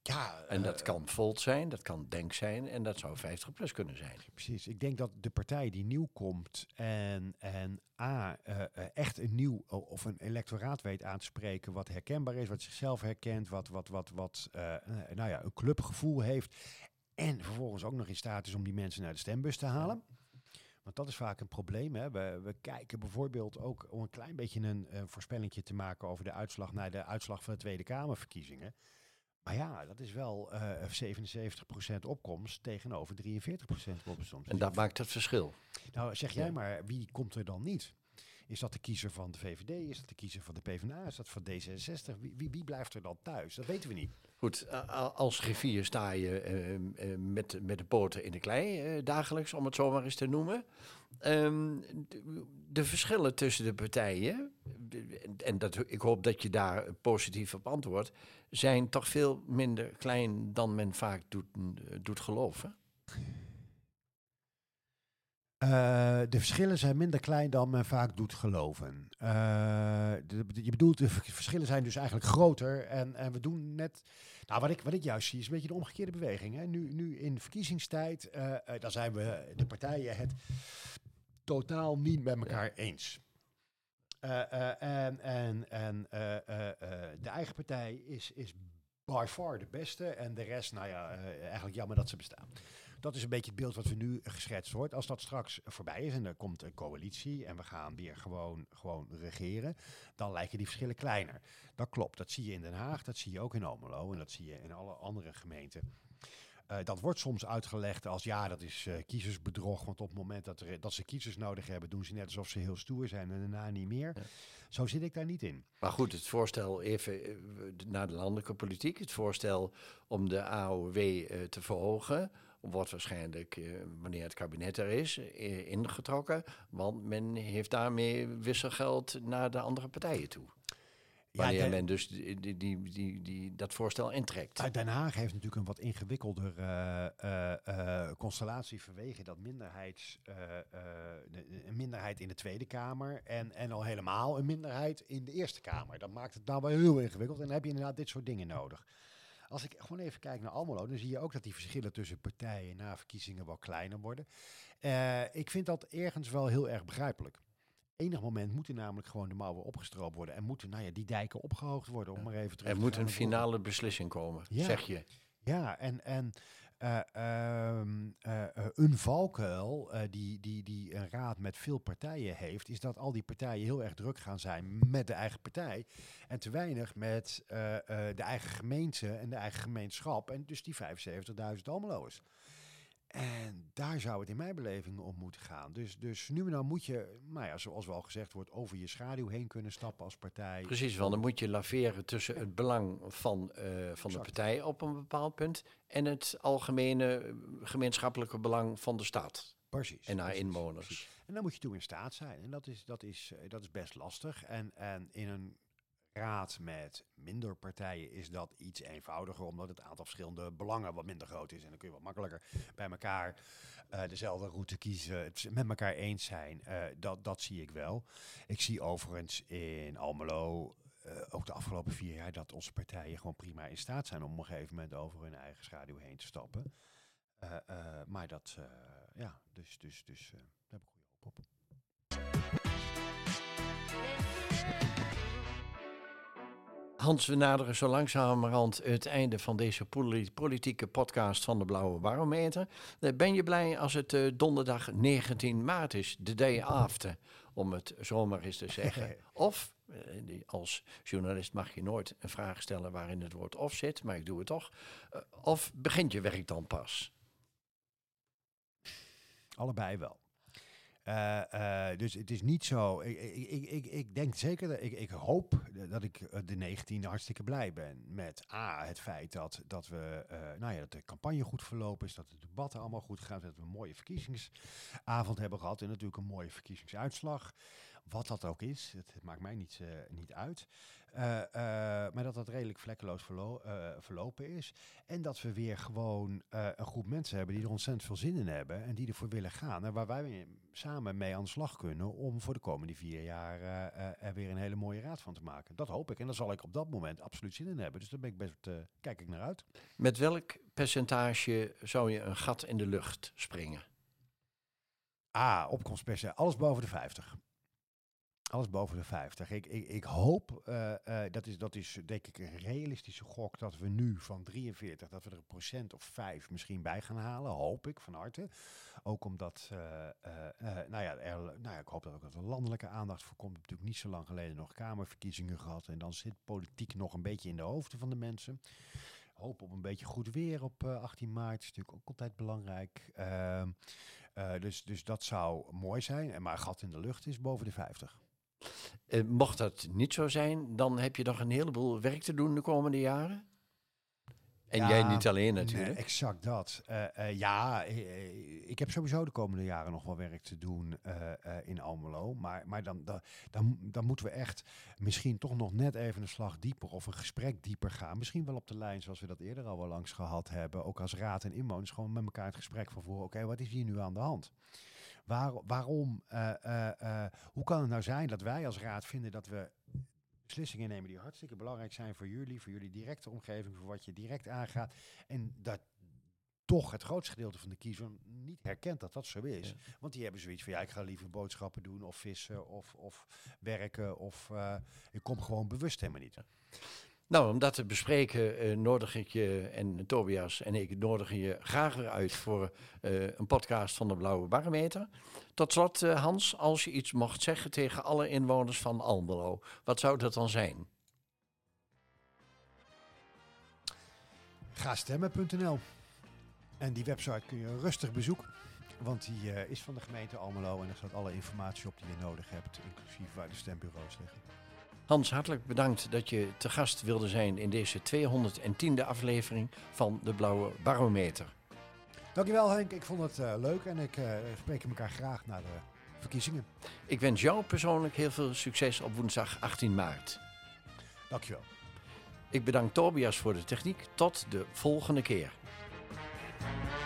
Speaker 2: Ja,
Speaker 1: En dat
Speaker 2: uh,
Speaker 1: kan Volt zijn, dat kan Denk zijn en dat zou vijftig plus kunnen zijn.
Speaker 2: Precies. Ik denk dat de partij die nieuw komt en, en A, uh, uh, echt een nieuw of een electoraat weet aan te spreken wat herkenbaar is, wat zichzelf herkent, wat, wat, wat, wat uh, nou ja, een clubgevoel heeft en vervolgens ook nog in staat is om die mensen naar de stembus te halen. Want dat is vaak een probleem. Hè. We, we kijken bijvoorbeeld ook om een klein beetje een uh, voorspellingje te maken over de uitslag naar de uitslag van de Tweede Kamerverkiezingen. Maar ja, dat is wel uh, zevenenzeventig procent opkomst tegenover drieënveertig procent opkomst.
Speaker 1: En dat maakt het verschil.
Speaker 2: Nou, zeg jij
Speaker 1: Ja.
Speaker 2: maar, wie komt er dan niet? Is dat de kiezer van de V V D? Is dat de kiezer van de PvdA? Is dat van D zesenzestig? Wie, wie, wie blijft er dan thuis? Dat weten we niet.
Speaker 1: Goed, als griffier sta je uh, uh, met, met de poten in de klei, uh, dagelijks, om het zo maar eens te noemen. Um, de, de verschillen tussen de partijen, en dat, ik hoop dat je daar positief op antwoordt, zijn toch veel minder klein dan men vaak doet, doet geloven.
Speaker 2: Uh, de verschillen zijn minder klein dan men vaak doet geloven. Uh, de, de, je bedoelt, de verschillen zijn dus eigenlijk groter. En, en we doen net... Nou, wat ik, wat ik juist zie is een beetje de omgekeerde beweging. Hè. Nu, nu in verkiezingstijd, uh, uh, dan zijn we de partijen het totaal niet met elkaar eens. Uh, uh, en en, en uh, uh, uh, de eigen partij is, is by far de beste. En de rest, nou ja, uh, eigenlijk jammer dat ze bestaan. Dat is een beetje het beeld wat we nu geschetst wordt. Als dat straks voorbij is en er komt een coalitie en we gaan weer gewoon, gewoon regeren, dan lijken die verschillen kleiner. Dat klopt, dat zie je in Den Haag, dat zie je ook in Almelo en dat zie je in alle andere gemeenten. Uh, dat wordt soms uitgelegd als ja, dat is uh, kiezersbedrog, want op het moment dat, er, dat ze kiezers nodig hebben, doen ze net alsof ze heel stoer zijn en daarna niet meer. Ja. Zo zit ik daar niet in.
Speaker 1: Maar goed, het voorstel even uh, naar de landelijke politiek, het voorstel om de A O W uh, te verhogen, wordt waarschijnlijk, uh, wanneer het kabinet er is, uh, ingetrokken. Want men heeft daarmee wisselgeld naar de andere partijen toe. Wanneer ja, de, men dus die, die, die, die, die, dat voorstel intrekt.
Speaker 2: Den Haag heeft natuurlijk een wat ingewikkelder uh, uh, uh, constellatie vanwege dat minderheids, uh, uh, de, een minderheid in de Tweede Kamer en, en al helemaal een minderheid in de Eerste Kamer. Dat maakt het nou wel heel ingewikkeld en dan heb je inderdaad dit soort dingen nodig. Als ik gewoon even kijk naar Almelo, dan zie je ook dat die verschillen tussen partijen na verkiezingen wel kleiner worden. Uh, ik vind dat ergens wel heel erg begrijpelijk. Enig moment moeten namelijk gewoon de mouwen opgestroopt worden en moeten nou ja, die dijken opgehoogd worden. Om maar even terug
Speaker 1: er
Speaker 2: te
Speaker 1: moet
Speaker 2: gaan
Speaker 1: een finale worden. beslissing komen,
Speaker 2: ja.
Speaker 1: zeg je.
Speaker 2: Ja, en, en uh, uh, uh, een valkuil uh, die, die, die een raad met veel partijen heeft, is dat al die partijen heel erg druk gaan zijn met de eigen partij en te weinig met uh, uh, de eigen gemeente en de eigen gemeenschap en dus die vijfenzeventigduizend Almeloers. En daar zou het in mijn beleving om moeten gaan. Dus, dus nu en dan moet je, nou ja, zoals wel gezegd wordt, over je schaduw heen kunnen stappen als partij.
Speaker 1: Precies, want dan moet je laveren tussen het belang van, uh, van de partij op een bepaald punt en het algemene gemeenschappelijke belang van de stad.
Speaker 2: Precies.
Speaker 1: En haar
Speaker 2: precies,
Speaker 1: inwoners.
Speaker 2: Precies. En dan moet je toe in staat zijn. En dat is, dat is, dat is best lastig. En, en in een raad met minder partijen is dat iets eenvoudiger, omdat het aantal verschillende belangen wat minder groot is. En dan kun je wat makkelijker bij elkaar uh, dezelfde route kiezen, het met elkaar eens zijn. Uh, dat, dat zie ik wel. Ik zie overigens in Almelo, uh, ook de afgelopen vier jaar, dat onze partijen gewoon prima in staat zijn om op een gegeven moment over hun eigen schaduw heen te stappen. Uh, uh, maar dat, uh, ja, dus, dus, dus uh, daar heb ik goede hoop op.
Speaker 1: Hans, we naderen zo langzamerhand het einde van deze politieke podcast van de Blauwe Barometer. Ben je blij als het uh, donderdag negentien maart is, de day after, om het zomaar eens te zeggen? Of, uh, als journalist mag je nooit een vraag stellen waarin het woord of zit, maar ik doe het toch. Uh, of begint je werk dan pas?
Speaker 2: Allebei wel. Uh, uh, dus het is niet zo. Ik, ik, ik, ik denk zeker, dat, ik, ik hoop dat ik de negentiende hartstikke blij ben met A, het feit dat, dat, we, uh, nou ja, dat de campagne goed verlopen is, dat de debatten allemaal goed gaan, dat we een mooie verkiezingsavond hebben gehad en natuurlijk een mooie verkiezingsuitslag. Wat dat ook is, het, het maakt mij niet, uh, niet uit. Uh, uh, maar dat dat redelijk vlekkeloos verlo- uh, verlopen is. En dat we weer gewoon uh, een groep mensen hebben die er ontzettend veel zin in hebben. En die ervoor willen gaan. En waar wij samen mee aan de slag kunnen om voor de komende vier jaar uh, uh, er weer een hele mooie raad van te maken. Dat hoop ik. En daar zal ik op dat moment absoluut zin in hebben. Dus daar ben ik best, uh, kijk ik naar uit.
Speaker 1: Met welk percentage zou je een gat in de lucht springen?
Speaker 2: Ah, opkomstpercentage. Alles boven de vijftig. Alles boven de vijftig. Ik, ik, ik hoop, uh, uh, dat, is, dat is denk ik een realistische gok, dat we nu van drieënveertig, dat we er een procent of vijf misschien bij gaan halen. Hoop ik van harte. Ook omdat, uh, uh, uh, nou, ja, er, nou ja, ik hoop dat ook dat er landelijke aandacht voor komt. We hebben natuurlijk niet zo lang geleden nog Kamerverkiezingen gehad. En dan zit politiek nog een beetje in de hoofden van de mensen. Hoop op een beetje goed weer op uh, achttien maart. Is natuurlijk ook altijd belangrijk. Uh, uh, dus, dus dat zou mooi zijn. En maar gat in de lucht is boven de vijftig.
Speaker 1: Uh, mocht dat niet zo zijn, dan heb je nog een heleboel werk te doen de komende jaren. En
Speaker 2: ja,
Speaker 1: jij niet alleen natuurlijk.
Speaker 2: Nee, exact dat. Uh, uh, ja, uh, ik heb sowieso de komende jaren nog wel werk te doen uh, uh, in Almelo. Maar, maar dan, dan, dan, dan moeten we echt misschien toch nog net even een slag dieper of een gesprek dieper gaan. Misschien wel op de lijn zoals we dat eerder al wel langs gehad hebben. Ook als raad en inwoners gewoon met elkaar het gesprek van voeren. Oké, okay, wat is hier nu aan de hand? Waar, waarom, uh, uh, uh, hoe kan het nou zijn dat wij als raad vinden dat we beslissingen nemen die hartstikke belangrijk zijn voor jullie, voor jullie directe omgeving, voor wat je direct aangaat. En dat toch het grootste gedeelte van de kiezer niet herkent dat dat zo is. Ja. Want die hebben zoiets van, ja, ik ga liever boodschappen doen of vissen of, of werken of uh, ik kom gewoon bewust helemaal niet.
Speaker 1: Ja. Nou, om dat te bespreken uh, nodig ik je en Tobias en ik nodigen je graag weer uit voor uh, een podcast van de Blauwe Barometer. Tot slot, uh, Hans, als je iets mocht zeggen tegen alle inwoners van Almelo, wat zou dat dan zijn?
Speaker 2: Ga stemmen punt n l. En die website kun je rustig bezoeken, want die uh, is van de gemeente Almelo en er staat alle informatie op die je nodig hebt, inclusief waar de stembureaus liggen.
Speaker 1: Hans, hartelijk bedankt dat je te gast wilde zijn in deze tweehonderdtiende aflevering van de Blauwe Barometer.
Speaker 2: Dankjewel Henk, ik vond het uh, leuk en ik uh, spreek elkaar graag na de verkiezingen.
Speaker 1: Ik wens jou persoonlijk heel veel succes op woensdag achttien maart.
Speaker 2: Dankjewel.
Speaker 1: Ik bedank Tobias voor de techniek. Tot de volgende keer.